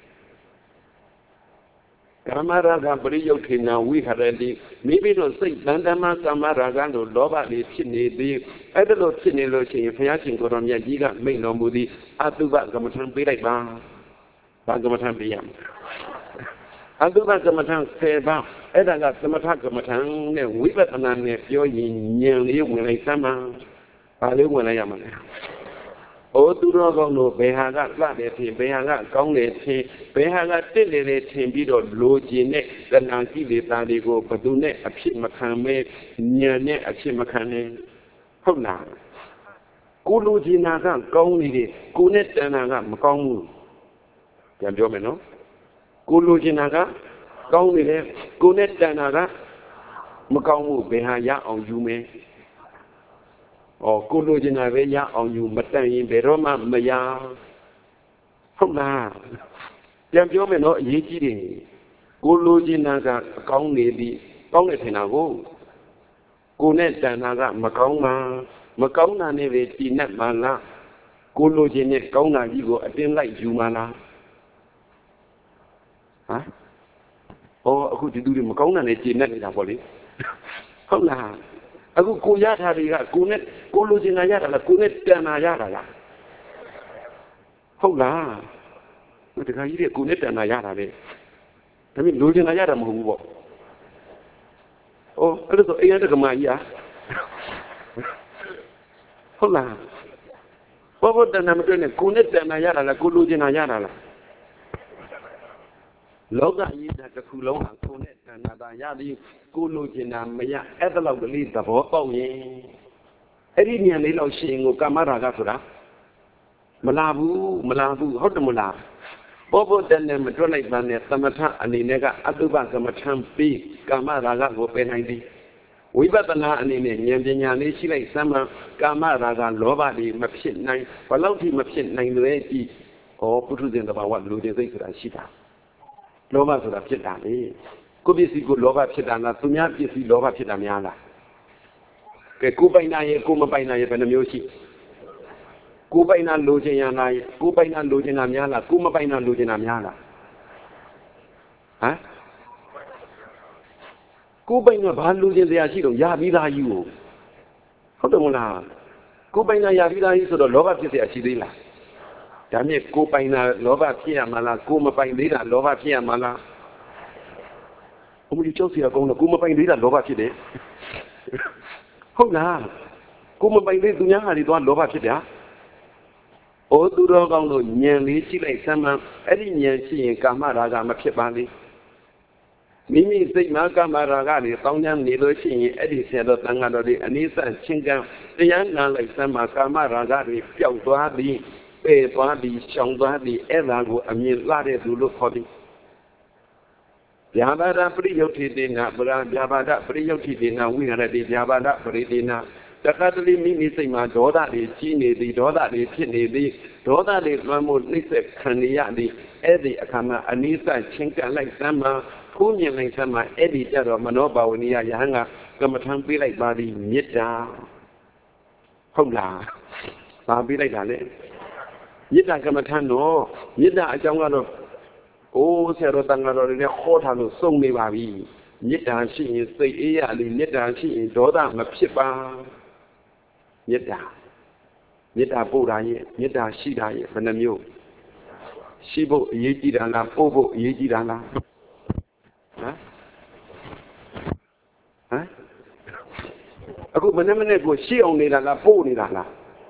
[SPEAKER 1] ကာမရာဂပရိယုတ်ထေနဝိဟရတိမိမိတို့စိတ်တန်တမကာမရာဂတို့လောဘတွေဖြစ်နေသည်အဲ့ဒါလို့ဖြစ်နေလို့ရှိရင်ဘုရားရှင်ကိုတော်မြတ်ကြီးကမိန့်တော်မူသည်အတုပကမ္မထံပေးလိုက်ပါဘာကမ္မထံပေးရမလဲအတုပကမ္မထံ10ပါးအဲ့ဒါကသမထကမ္မထံနဲ့ဝိပဿနာနဲ့ပြောရင်ဉာဏ်လေးဝင်လိုက်သမ်းပါဘာလေးဝင်လိုက်ရမလဲသူတော်ကောင်းတို့ဘယ်ဟာကလှတယ်ထင်ဘယ်ဟာကကောင်းတယ်ထင်ဘယ်ဟာကတစ်တယ်ထင်ပြီးတော့လိုချင်တဲ့တဏှာကိလေသာတွေကိုဘယ်သူနဲ့အဖြစ်မခံမဲဉာဏ်နဲ့အဖြစ်မခံနဲ့ဟုတ်လားကိုလိုချင်တာကကောင်းနေတယ်ကိုနဲ့တဏှာကမကောင်းဘူးပြန်ပြောမယ်နော်ကိုလိုချင်တာကကောင်းနေတယ်ကိုနဲ့တဏှာကမကောင်းဘူးဘယ်ဟာရအောင်ယူမယ်ကိုလိုချင်တာပဲရအောင်ယူမတန်ရင်ဘယ်တော့မှမရဟုတ်လားပြန်ပြောမယ်နော်အရေးကြီးတယ်ကိုလိုချင်တာကအကောင်းနေပြီကောင်းနေထင်တာကိုနဲ့တန်တာကမကောင်းပါမကောင်းတာနဲ့ပဲတည်နေမှလားကိုလိုချင်တဲ့ကောင်းတာကြီးကိုအတင်းလိုက်ယူမှလားအခုဒီသူတွေမကောင်းတာနဲ့တည်နေနေတာပေါ့လေဟုတ်လားအခုကိုရထားတွေကကိုလိုချင်တာရတာလားကိုနဲ့တန်တာရတာလားဟုတ်လားဒီခါကြီးတွေကိုနဲ့တန်တာရတာလေဒါပေမဲ့လိုချင်တာရတာမဟုတ်ဘူးပေါ့အဲ့ဒါဆိုအိမ်ရတဲ့ကမာကြီးဟုတ်လားဘောတန်တာမတွေ့နဲ့ကိုနဲ့တန်တာရတာလားကိုလိုချင်တာရတာလားလောကကြီးတစ်ခုလုံးဟာကိုနဲ့တဏှာတာရသည်ကိုလိုချင်တာမရအဲ့ဒါလောက်ကလေးသဘောပေါက်ရင်အဲ့ဒီဉာဏ်လေးလောက်ရှိရင်ကိုကာမရာဂဆိုတာမလာဘူးဟုတ်တယ်မလားဘောတန်နဲ့မတွက်လိုက်ပါနဲ့သမထအနေနဲ့ကအတုပကမ္မထံပြီးကာမရာဂကိုပယ်နိုင်သည်ဝိပဿနာအနေနဲ့ဉာဏ်ပညာလေးရှိလိုက်စမ်းမှကာမရာဂလောဘတွေမဖြစ်နိုင်ဘယ်လောက်ထိမဖြစ်နိုင်လဲကြည့်ပုထုဇဉ်တဘာဝလူတွေစိတ်ဆိုတာရှိတာလောဘဆိုတာဖြစ်တာလေကိုပစ္စည်းကိုလောဘဖြစ်တာလားသူများပစ္စည်းလောဘဖြစ်တာများလားကဲကိုပိုင်နာရဲ့ကိုမပိုင်နာရဲ့ဘယ်နှမျိုးရှိကိုပိုင်နာလိုချင်ရလားကိုပိုင်နာလိုချင်တာများလားကိုမပိုင်နာလိုချင်တာများလားဟမ်ကိုပိုင်နာဘာလိုချင်စရာရှိတော့ရပြီးသားကြီးကိုဟုတ်တယ်မလားကိုပိုင်နာရပြီးသားကြီးဆိုတော့လောဘဖြစ်เสียရှိသေးလားဒါမြင့်ကိုပိုင်နာလောဘဖြစ်ရမှာလားကိုမပိုင်သေးတာလောဘဖြစ်ရမှာလားအမှုကြီးကြောက်เสียကောင်းတော့ကိုမပိုင်သေးတာလောဘဖြစ်တယ်ဟုတ်လားကိုမပိုင်သေးသူများဟာဒီတော့လောဘဖြစ်တယ်ဩသူတော်ကောင်းတို့ဉာဏ်လေးရှိလိုက်စမ်းမှအဲ့ဒီဉာဏ်ရှိရင်ကာမရာဂမဖြစ်ပါလေမိမိစိတ်မှာကာမရာဂတွေတောင်းတနေလို့ရှိရင်အဲ့ဒီဆရာတော်တန်ခါတော်တွေအနိစ္စချင်းကံတရားနာလိုက်စမ်းမှကာမရာဂတွေပျောက်သွားသည်ပယ်သွားသည်ရှောင်သွားသည်အဲ့ဒါကိုအမြင်လှတဲ့သူလို့ခေါ်သည်ဗျာပါဒပရိယုတ်တိတေနဗရာဗျာပါဒပရိယုတ်တိတေနဝိဟရတိဗျာပါဒပရိတေနတခါတလေမိမိစိတ်မှာဒေါသတွေကြီးနေသည်ဒေါသတွေဖြစ်နေသည်ဒေါသတွေလွှမ်းမိုးနှိမ့်ဆက်ခံရသည်အဲ့ဒီအခါမှာအနိစ္စချင်းကလိုက်စမ်းမှာကိုမြင်လိုက်စမ်းမှာအဲ့ဒီကြတော့မနောဘာဝနိယယဟန်ကကမ္မထံပေးလိုက်ပါသည်မေတ္တာဟုတ်လားဘာပေးလိုက်တာလဲမေတ္တာကမ္မထံတော့မေတ္တာအကြောင်းကတော့အိုးဆရာတော်တန်ခါတော်တွေနဲ့ခေါ်ထားလို့စုံနေပါပြီမေတ္တာရှိရင်စိတ်အေးရလေမေတ္တာရှိရင်ဒေါသမဖြစ်ပါမေတ္တာပို့တာရဲ့မေတ္တာရှိတာရဲ့ဘယ်နှမျိုးရှိဖို့အရေးကြီးတာလားပို့ဖို့အရေးကြီးတာလားဟမ်အခုမနေ့ကိုရှိအောင်နေတာလားပို့နေတာလား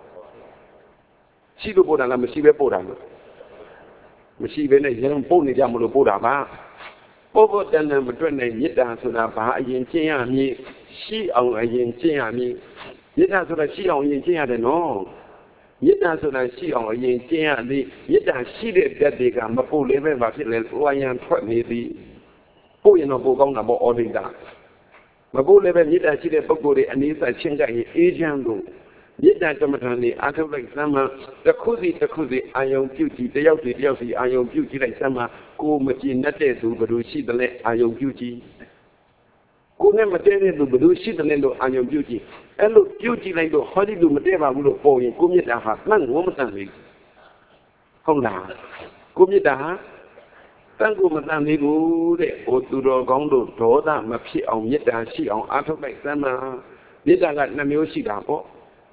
[SPEAKER 1] ရှိလို့ပို့တာလားမရှိပဲပို့တာလားမရှိပဲနဲ့ရံပို့နေကြမလို့ပို့တာပါပို့ဖို့တန်တန်မတွက်နိုင်မေတ္တာဆိုတာဘာအရင်ကျင့်ရမည်ရှိအောင်အရင်ကျင့်ရမည်မေတ္တာဆိုတာရှိအောင်အရင်ကျင့်ရတယ်နော်မေတ္တာဆိုတာရှိအောင်အရင်ကျင့်ရသည်မေတ္တာရှိတဲ့တတ်တွေကမပို့လည်းပဲဘာဖြစ်လဲဝါယံထွက်နေသည်ပို့ရင်တော့ပို့ကောင်းတာပေါ့ဩဒိတာမပို့လည်းပဲမေတ္တာရှိတဲ့ပုဂ္ဂိုလ်တွေအနည်းဆက်ချင်းကရင်အေးချမ်းလို့မေတ္တာကမ္မဋ္ဌာန်းလေးအားထုတ်လိုက်စမ်းမှာတစ်ခုစီအာယုံပြုကြည့်တယောက်စီအာယုံပြုကြည့်လိုက်စမ်းမှာကိုမကြည်နဲ့တဲ့သူဘယ်လိုရှိသလဲအာယုံပြုကြည့်ကိုနဲ့မတည့်တဲ့သူဘယ်လိုရှိသလဲလို့အာယုံပြုကြည့်အဲ့လိုပြုကြည့်လိုက်တော့ဟောဒီလူမတည့်ပါဘူးလို့ပေါ်ရင်ကိုမေတ္တာဟာတန်ကိုမတန်ဘူးဟုတ်လားကိုမေတ္တာဟာတန်ကိုမတန်သေးဘူးတဲ့ဟိုသူတော်ကောင်းတို့ဒေါသမဖြစ်အောင်မေတ္တာရှိအောင်အားထုတ်လိုက်စမ်းမှာမေတ္တာက2မျိုးရှိတာပေါ့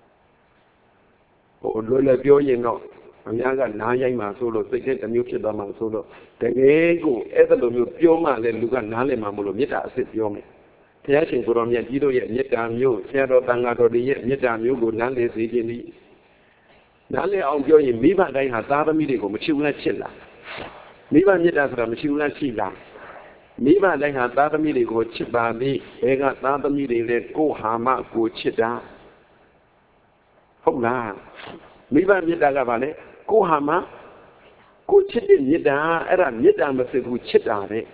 [SPEAKER 1] ဟိုလွယ်လွယ်ပြောရင်တော့အများကနားရိုက်မှာဆိုလို့စိတ်ထဲတစ်မျိုးဖြစ်သွားမှာဆိုလို့တကယ်ကိုအဲ့ဒါလိုမျိုးပြောမှလည်းလူကနားလည်မှာမလို့မေတ္တာအစစ်ပြောမယ်ဘုရားရှင်ကိုရောမြတ်ကြီးတို့ရဲ့မေတ္တာမျိုးဆရာတော်တန်ဃာတော်တွေရဲ့မေတ္တာမျိုးကိုနားလည်စေခြင်းဒီနားလည်အောင်ပြောရင်မိဘတိုင်းဟာသားသမီးတွေကိုမချစ်ဘူးလားချစ်လားမိဘမေတ္တာဆိုတာမရှိဘူးလားရှိလားမိဘတိုင်းဟာသားသမီးတွေကိုချစ်ပါသည်ဘယ်ကသားသမီးတွေလဲကိုဟာမကိုချစ်တာဟုတ်လားမိဘမေတ္တာကဘာလဲကိုဟာမကိုချစ်တဲ့မေတ္တာအဲ့ဒါမေတ္တာမစစ်ဘူးချစ်တာပဲ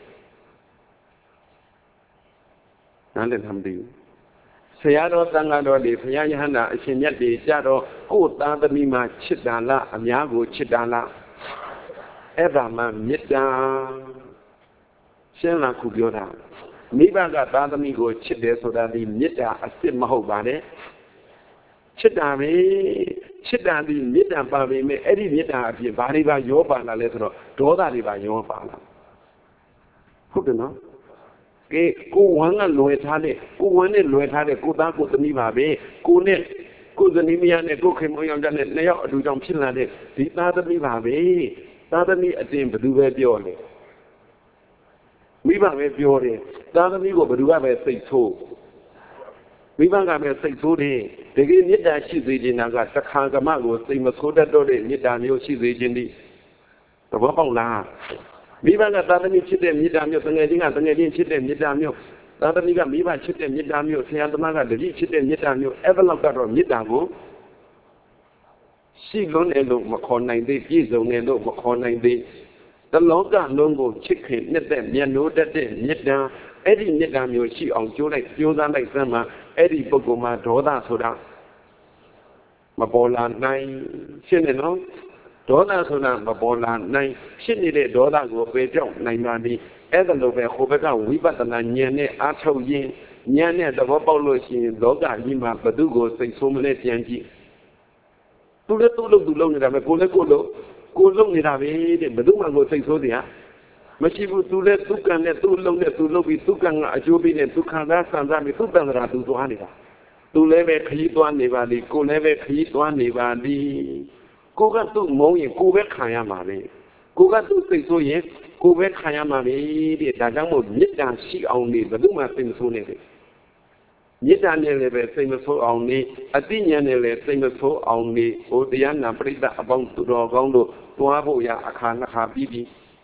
[SPEAKER 1] နားလည်သမ်းပြီဆရာတော်တန်ခါတော်တွေဘုရားယဟန္တာအရှင်မြတ်တွေကြတော့ကိုသားသမီးမှချစ်တာလားအများကိုချစ်တာလားအဲ့ဒါမှမေတ္တာရှင်းလားခုပြောတာမိဘကသားသမီးကိုချစ်တယ်ဆိုတာဒီမေတ္တာအစစ်မဟုတ်ပါနဲ့ချစ်တာပဲချစ်တာဒီမေတ္တာပါပေမဲ့အဲ့ဒီမေတ္တာအပြင်ဘာတွေပါရောပါလာလဲဆိုတော့ဒေါသတွေပါရောပါလာဟုတ်တယ်နော်ကဲကိုဝမ်းကလွယ်ထားတဲ့ကိုဝမ်းနဲ့လွယ်ထားတဲ့ကိုသားကိုသမီးပါပဲကိုနဲ့ကိုဇနီးမယားနဲ့ကိုခင်မယောက်ျားနဲ့2ယောက်အတူကြောင့်ဖြစ်လာတဲ့ဒီသားသမီးပါပဲသားသမီးအတင်ဘယ်သူပဲပြောလဲမိဘပဲပြောတယ်သားသမီးကိုဘယ်သူကပဲစိတ်ဆိုးမိဘကပဲစိတ်ဆိုးတယ်တကယ်မေတ္တာရှိစေခြင်းကတခါကမှကိုစိတ်မဆိုးတတ်တော့တဲ့မေတ္တာမျိုးရှိစေခြင်းဒီသဘောပေါက်လားမိဘကသာသမီချစ်တဲ့မေတ္တာမျိုးတငယ်ချင်းကတငယ်ချင်းချစ်တဲ့မေတ္တာမျိုးသာသမီကမိဘချစ်တဲ့မေတ္တာမျိုးဆရာသမားကတပည့်ချစ်တဲ့မေတ္တာမျိုးအဲ့ဒါလောက်ကတော့မေတ္တာကိုရှိလွန်းတယ်လို့မခေါ်နိုင်သေးပြည့်စုံတယ်လို့မခေါ်နိုင်သေးတလောကလုံးကိုချစ်ခင်မြတ်တဲ့မျက်နှိုးတတ်တဲ့မေတ္တာအဲ့ဒီမေတ္တာမျိုးရှိအောင်ကြိုးစားလိုက်စမ်းမှာအဲ့ဒီပုဂ္ဂိုလ်မှာဒေါသဆိုတာမပေါ်လာနိုင်ရှင်းတယ်နော်ဒေါသဆိုတာမပေါ်လာနိုင်ဖြစ်နေတဲ့ဒေါသကိုပယ်ပြောင်းနိုင်ပါသည်အဲ့ဒါလိုပဲဟိုဘက်ကဝိပဿနာဉာဏ်နဲ့အားထုတ်ရင်ဉာဏ်နဲ့သဘောပေါက်လို့ရှိရင်လောကကြီးမှာဘု து ကိုစိတ်ဆိုးမလဲပြန်ကြည့် tu le tu lo ni da me ko lo ni da be de ba du ma ko sai so siaမရှိဘူးသူလည်းသူကံနဲ့သူ့လုံးနဲ့သူလုပ်ပြီးသူကံကအကျိုးပေးနဲ့သူခံစားဆန်စားပြီးသူ့တန်ត្រာသူသွားနေတာသူလည်းပဲခရီးသွားနေပါလိကိုလည်းပဲခရီးသွားနေပါလိကိုကသူ့မုန်းရင်ကိုပဲခံရမှာပဲကိုကသူ့စိတ်ဆိုးရင်ကိုပဲခံရမှာပဲတဲ့ဒါကြောင့်မို့မေတ္တာရှိအောင်နေဘယ်သူမှစိတ်မဆိုးနဲ့တဲ့မေတ္တာနဲ့လည်းပဲစိတ်မဆိုးအောင်နေအတိညာနဲ့လည်းစိတ်မဆိုးအောင်နေဟိုတရားနာပရိသတ်အပေါင်းသူတော်ကောင်းတို့တွားဖို့ရအခါနှစ်ခါပြီး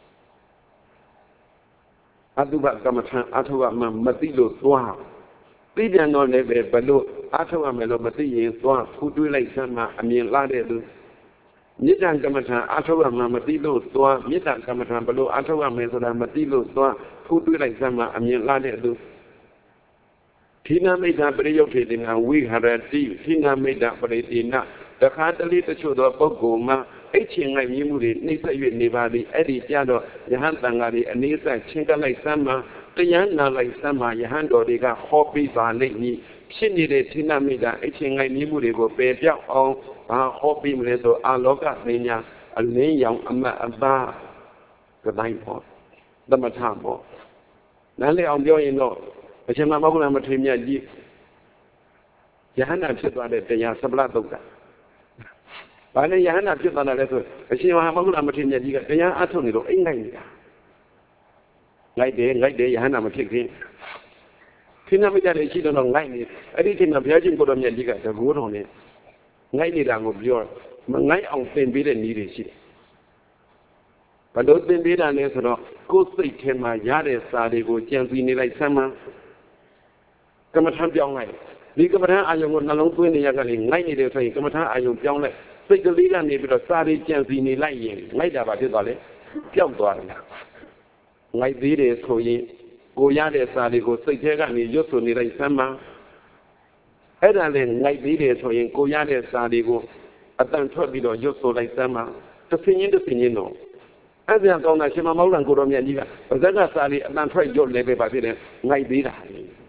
[SPEAKER 1] အတုပကမ္မထံအထုဝမှမသိလို့သွားသိပြန်တော့လည်းပဲဘလို့အထုဝမယ်လို့မသိရင်သွားဖူးတွေးလိုက်စမ်းမှအမြင်လာတဲ့သူမေတ္တာကမ္မထံအထုဝမှမသိလို့သွားမေတ္တာကမ္မထံဘလို့အထုဝမယ်ဆိုတာမသိလို့သွားဖူးတွေးလိုက်စမ်းမှအမြင်လာတဲ့သူခိနာမိတ်တာပရိယုတ်ထေတိနာဝိဟရတိခိနာမိတ်တာပရိတိနာတခါတလေတချို့သောပုဂ္ဂိုလ်မှာအဲ့ချင်းငိုက်မြင်းမှုတွေနှိမ့်ဆက်၍နေပါသည်အဲ့ဒီကြတော့ယဟန်တန်ဃာတွေအနေဆက်ချင်းကလိုက်စမ်းမှာတရားနာလိုက်စမ်းမှာယဟန်တော်တွေကဟောပြီးပါလိမ့်မည်ဖြစ်နေတဲ့ခိနာမိတ်တာအဲ့ချင်းငိုက်မြင်းမှုတွေကိုပယ်ပြောက်အောင်ဘာဟောပြီးမလဲဆိုအာလောကပညာအလင်းရောင်အမတ်အသားကတိုင်းပေါ့သမထပေါ့နားလည်အောင်ပြောရင်တော့အရှင်မမောဂလမထေရမြတ်ကြီးယဟန္တာဖြစ်သွားတဲ့တရားသဗ္ဗလသုတ်တာဘာနဲ့ယဟန္တာဖြစ်သွားတာလဲဆိုအရှင်မမောဂလမထေရမြတ်ကြီးကတရားအထုတ်နေတော့အိမ်နိုင်နေတာငိုက်တယ်ယဟန္တာမဖြစ်ခင်ခိနမိတ်တယ်ရှိတော့ငိုက်နေအဲ့ဒီချိန်မှာဘုရားရှင်ကိုတော်မြတ်ကြီးကတကူတော်နဲ့ငိုက်နေတာကိုပြောမငိုက်အောင်သင်ပေးတဲ့နည်းတွေရှိတယ်ဘလို့သင်ပေးတာလဲဆိုတော့ကိုယ်စိတ်ထဲမှာရတဲ့စာတွေကိုကြံစည်နေလိုက်ဆမ်းမှကမ္မထံပြောင်းလိုက်ဒီကမ္မထံအာယုံကိုနှလုံးသွင်းနေရကလေးငိုက်နေတယ်ဆိုရင်ကမ္မထံအာယုံပြောင်းလိုက်စိတ်ကလေးကနေပြီးတော့စာတွေကြံစည်နေလိုက်ရင်ငိုက်တာပါဖြစ်သွားလေပျောက်သွားတယ်ငိုက်သေးတယ်ဆိုရင်ကိုရတဲ့စာတွေကိုစိတ်ထဲကနေရွတ်ဆိုနေလိုက်ဆမ်းမှအဲ့ဒါလည်းငိုက်သေးတယ်ဆိုရင်ကိုရတဲ့စာတွေကိုအတန်ထွက်ပြီးတော့ရွတ်ဆိုလိုက်ဆမ်းမှတစ်စင်းချင်းတော့အဲ့ဒါကောင်းတာရှင်မမောဂလကိုတော်မြတ်ကြီးကဗဇက်ကစာလေးအတန်ထွက်ရွတ်လဲပဲပါဖြစ်တယ်ငိုက်သေးတာ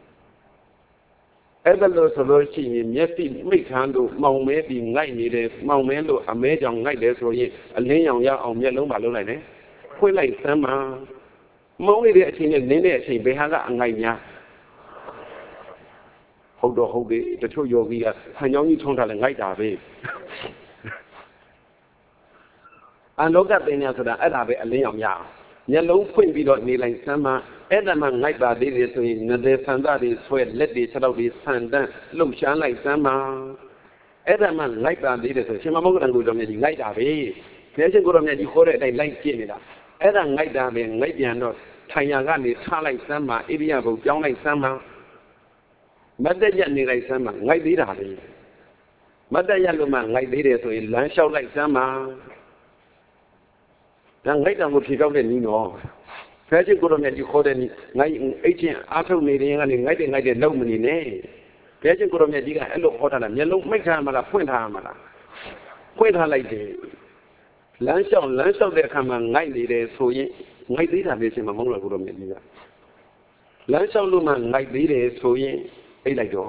[SPEAKER 1] အဲ့ဒါလို့ဆိုလို့ရှိရင်မျက်စိမိတ်ခမ်းတို့မှောင်မဲပြီးငိုက်နေတယ်မှောင်မဲလို့အမဲကြောင်ငိုက်တယ်ဆိုရင်အလင်းရောင်ရအောင်မျက်လုံးပါလုံးလိုက်တယ်ဖွင့်လိုက်စမ်းပါမောင်းနေတဲ့အချိန်နဲ့နင်းတဲ့အချိန်ဘယ်ဟာကအငိုက်များဟုတ်တယ်တချို့ယောဂီကဆံကြောင်းကြီးထုံးထားလဲငိုက်တာပဲအလောကပညာဆိုတာအဲ့ဒါပဲအလင်းရောင်ရအောင်မျက်လုံးဖွင့်ပြီးတော့နေလိုက်စမ်းပါအဲ့ဒါမှငိုက်ပါသေးတယ်ဆိုရင်ငတဲ့ဆန္ဒတွေဆွဲလက်တွေခြေထောက်တွေဆန်တန်းလှုပ်ရှားလိုက်စမ်းပါအဲ့ဒါမှငိုက်ပါသေးတယ်ဆိုရှင်မမောဂလကိုတော်မြတ်ကြီးငိုက်တာပဲဘုရားရှင်ကိုတော်မြတ်ကြီးခေါ်တဲ့အတိုင်းလိုက်ကြည့်နေတာအဲ့ဒါငိုက်တာပဲငိုက်ပြန်တော့ထိုင်ရကနေထားလိုက်စမ်းပါဣရိယာပုပြောင်းလိုက်စမ်းပါမတ်တက်ရနေလိုက်စမ်းပါငိုက်သေးတာပဲမတ်တက်ရလို့မှငိုက်သေးတယ်ဆိုရင်လမ်းလျှောက်လိုက်စမ်းပါဒါငိုက်တာကိုဖြေကောက်တဲ့နည်းနော်ဖဲချစ်ကိုတော်မြတ်ကြီးခေါ်တဲ့နည်းငိုက်အိတ်ချင်းအားထုတ်နေတဲ့ကနေငိုက်တဲ့လုံးမနေနဲ့ဖဲချစ်ကိုတော်မြတ်ကြီးကအဲ့လိုခေါ်ထားတာမျက်လုံးမိတ်ထားမှလားဖွင့်ထားမှလားဖွင့်ထားလိုက်တယ်လမ်းလျှောက်တဲ့အခါမှာငိုက်နေတယ်ဆိုရင်ငိုက်သေးတာပဲရှင်မမောင်းလာကိုတော်မြတ်ကြီးကလမ်းလျှောက်လို့မှငိုက်သေးတယ်ဆိုရင်အိတ်လိုက်တော့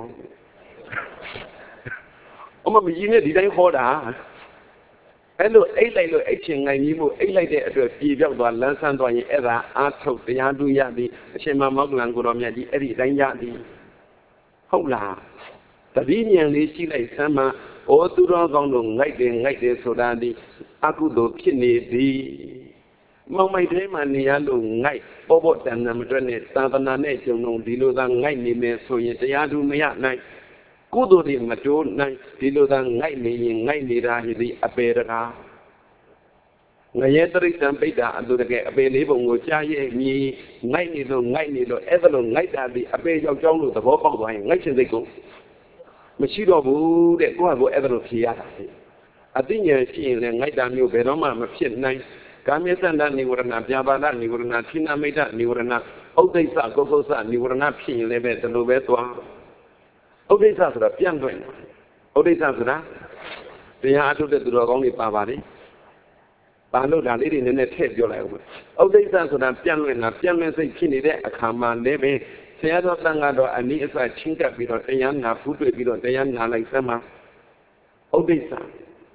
[SPEAKER 1] အမမကြီးနဲ့ဒီတိုင်းခေါ်တာအဲ့လိုအိတ်လိုက်လို့အိတ်ချင်ငိုင်ကြီးမှုအိတ်လိုက်တဲ့အတွက်ပြေပြောက်သွားလန်းဆန်းသွားရင်အဲ့ဒါအာထုတ်တရားတူရသည်အရှင်မမောဂလန်ကိုတော်မြတ်ကြီးအဲ့ဒီအတိုင်းရသည်ဟုတ်လားတတိဉာဏ်လေးရှိလိုက်ဆမ်းမှာဩသူတော်ကောင်းတို့ငိုက်တယ်ဆိုတာဒီအကုသိုလ်ဖြစ်နေသည်မောင်မိုက်ထဲမှာနေရလို့ငိုက်ပေါ်တန်တန်မတွက်နဲ့သာသနာနဲ့ကျုံလုံးဒီလိုသာငိုက်နေမယ်ဆိုရင်တရားတူမရနိုင်ကုသိုလ်တွေမတိုးနိုင်ဒီလိုသာငိုက်နေရင်ငိုက်နေတာဟိဒီအပေတကားငရဲတရိစ္ဆန်ပိဋ္ဌာအတူတကယ်အပေလေးပုံကိုကြားရဲ့မြည်ငိုက်နေလို့အဲ့ဒါလို့ငိုက်တာဒီအပေကြောက်ကြောင်းလို့သဘောပေါက်သွားရင်ငိုက်ခြင်းစိတ်ကိုမရှိတော့ဘူးတဲ့ကိုယ့်ဟာကိုယ်အဲ့ဒါလို့ဖြေရတာအသိဉာဏ်ရှိရင်လည်းငိုက်တာမျိုးဘယ်တော့မှမဖြစ်နိုင်ကာမေသန္တနိဝရဏပြာပါဒနိဝရဏခိနမိတ်တနိဝရဏဥဒိစ္စကုက္ကုစ္စနိဝရဏဖြစ်ရင်လည်းပဲဒီလိုပဲသွားဥဒိစ္စဆိုတာပြန့်လွင့်ဥဒိစ္စဆိုတာတရားအထုတ်တဲ့သူတော်ကောင်းတွေပါပါတယ်ဘာလို့ဒါလေးတွေနည်းနည်းထည့်ပြောလိုက်အောင်ဥဒိစ္စဆိုတာပြန့်လွင့်စိတ်ဖြစ်နေတဲ့အခါမှာလည်းပဲဆရာတော်တန်ခါတော်အနည်းအစချင်းကပ်ပြီးတော့တရားနာဖူးတွေ့ပြီးတော့တရားနာလိုက်စမ်းပါဥဒိစ္စ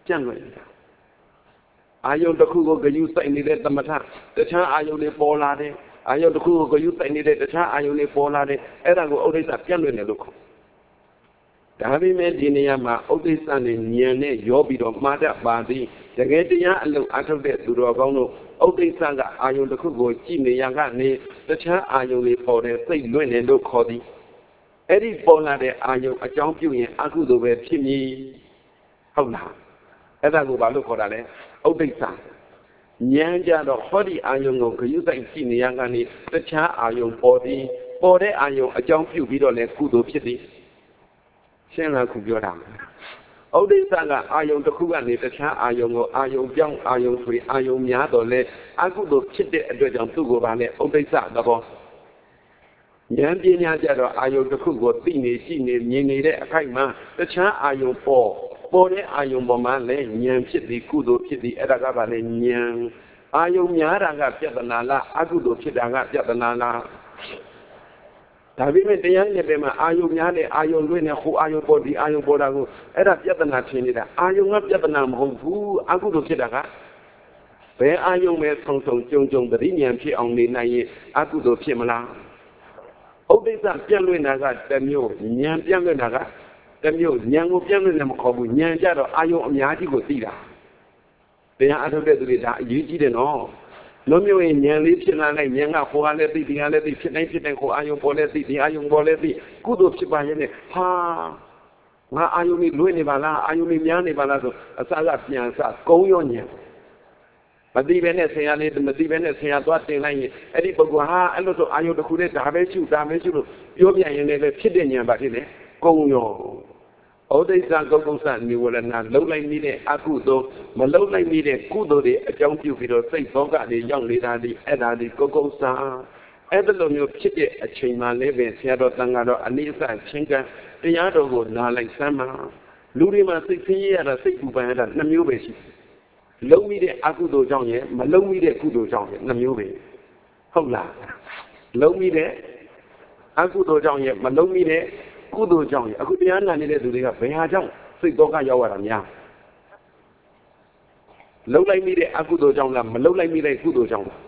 [SPEAKER 1] ပြန်လွယ်နေတာအာယုံတစ်ခုကိုဂယုစိုက်နေတဲ့သမထတခြားအာယုံတွေပေါ်လာတယ်အာယုံတစ်ခုကိုဂယုစိုက်နေတဲ့တခြားအာယုံတွေပေါ်လာတယ်အဲ့ဒါကိုဥဒိစ္စပြန်လွယ်တယ်လို့ခေါ်ဒါပေမဲ့ဒီနေရာမှာဥဒိစ္စနဲ့ဉာဏ်နဲ့ရောပြီးတော့မှားတတ်ပါသည်တကယ်တရားအလုံးအထုတ်တဲ့သူတော်ကောင်းတို့ဥဒိစ္စကအာယုံတစ်ခုကိုကြည့်နေရကနေတခြားအာယုံတွေပေါ်တယ်စိတ်လွင့်တယ်လို့ခေါ်သည်အဲ့ဒီပေါ်လာတဲ့အာယုံအကြောင်းပြုရင်အကုသိုလ်ပဲဖြစ်မည်ဟုတ်လားအဲ့ဒါကိုဘာလို့ခေါ်တာလဲဥဒိစ္စဉာဏ်ကြတော့ဟောဒီအာယုံကိုဂယုစိုက်ကြည့်နေရကနေတခြားအာယုံပေါ်သည်ပေါ်တဲ့အာယုံအကြောင်းပြုပြီးတော့လည်းကုသိုလ်ဖြစ်သည်ရှင်းလားခုပြောတာဥဒိစ္စကအာယုံတစ်ခုကနေတခြားအာယုံကိုအာယုံပြောင်းအာယုံဆိုအာယုံများတော့လဲအကုသိုလ်ဖြစ်တဲ့အတွက်ကြောင့်သူ့ကိုယ်ပါလဲဥဒိစ္စသဘောဉာဏ်ပညာကြတော့အာယုံတစ်ခုကိုသိနေရှိနေမြင်နေတဲ့အခိုက်မှာတခြားအာယုံပေါ်တဲ့အာယုံပေါ်မှာလဲဉာဏ်ဖြစ်သည်ကုသိုလ်ဖြစ်သည်အဲ့ဒါကပါလဲဉာဏ်အာယုံများတာကပြဿနာလားအကုသိုလ်ဖြစ်တာကပြဿနာလားဒါပေမဲ့တရားနဲ့ပဲမှာအာယုံများတဲ့အာယုံလွင့်တဲ့ဟိုအာယုံပေါ်ဒီအာယုံပေါ်တာကိုအဲ့ဒါပြဿနာထင်နေတာအာယုံကပြဿနာမဟုတ်ဘူးအကုသိုလ်ဖြစ်တာကဘယ်အာယုံပဲဆုံကြုံတတိဉာဏ်ဖြစ်အောင်နေနိုင်ရင်အကုသိုလ်ဖြစ်မလားဥဒိစ္စပြန့်လွင့်တာကတစ်မျိုးဉာဏ်ပြန့်လွင့်တာကတစ်မျိုးဉာဏ်ကိုပြန့်လွင့်တယ်မခေါ်ဘူးဉာဏ်ကြတော့အာယုံအများကြီးကိုသိတာတရားအထုတ်တဲ့သူတွေဒါအရေးကြီးတယ်နော်လုံးမျိုးရင်ဉာဏ်လေးဖြစ်လာလိုက်ဉာဏ်ကဟိုကလည်းသိဒီကလည်းသိဖြစ်တိုင်းဟိုအာယုံပေါ်လည်းသိဒီအာယုံပေါ်လည်းသိကုသိုလ်ဖြစ်ပါရဲ့နဲ့ဟာငါအာယုံလေးလွင့်နေပါလားအာယုံလေးများနေပါလားဆိုအစကပြန်စကုန်းရောဉာဏ်မသိပဲနဲ့ဆရာလေးမသိပဲနဲ့ဆရာသွားတင်လိုက်ရင်အဲ့ဒီပုဂ္ဂိုလ်ဟာအဲ့လိုဆိုအာယုံတစ်ခုနဲ့ဒါပဲရှုလို့ပြောပြရင်လည်းဖြစ်တဲ့ဉာဏ်ပါဖြစ်တယ်ကုန်းရောဩဒိစ္စကုက္ကုသနိဝရဏလုံးလိုက်မိတဲ့အကုသိုလ်မလုံးလိုက်မိတဲ့ကုသိုလ်တွေအကြောင်းပြုပြီးတော့စိတ်ဘောကတွေရောက်နေတာဒီအဲ့ဒါဒီကုက္ကုသအဲ့ဒီလိုမျိုးဖြစ်တဲ့အချိန်မှလည်းပဲဆရာတော်တန်ခါတော်အနိစ္စချင်းကတရားတော်ကိုနားလိုက်စမ်းပါလူတွေမှာစိတ်ဆင်းရဲရတာစိတ်ပူပန်ရတာနှစ်မျိုးပဲရှိလုံးမိတဲ့အကုသိုလ်ကြောင့်ရယ်မလုံးမိတဲ့ကုသိုလ်ကြောင့်ရယ်နှစ်မျိုးပဲဟုတ်လားလုံးမိတဲ့အကုသိုလ်ကြောင့်ရယ်မလုံးမိတဲ့ကုသိုလ်ကြောင့်ရအခုတရားနာနေတဲ့သူတွေကဘယ်ဟာကြောင့်စိတ်တော့ကရောက်ရတာများလှုပ်လိုက်မိတဲ့အကုသိုလ်ကြောင့်လားမလှုပ်လိုက်မိတဲ့ကုသိုလ်ကြောင့်လား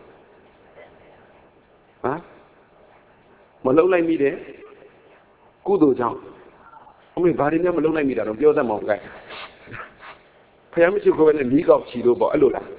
[SPEAKER 1] ဟမ်မလှုပ်လိုက်မိတဲ့ကုသိုလ်ကြောင့်အမေဘာတွေနဲ့မလှုပ်လိုက်မိတာတော့ပြောတတ်မအောင်ကဲဖယားမရှိခိုးနဲ့မိကောက်ချီလို့ပေါ့အဲ့လိုလား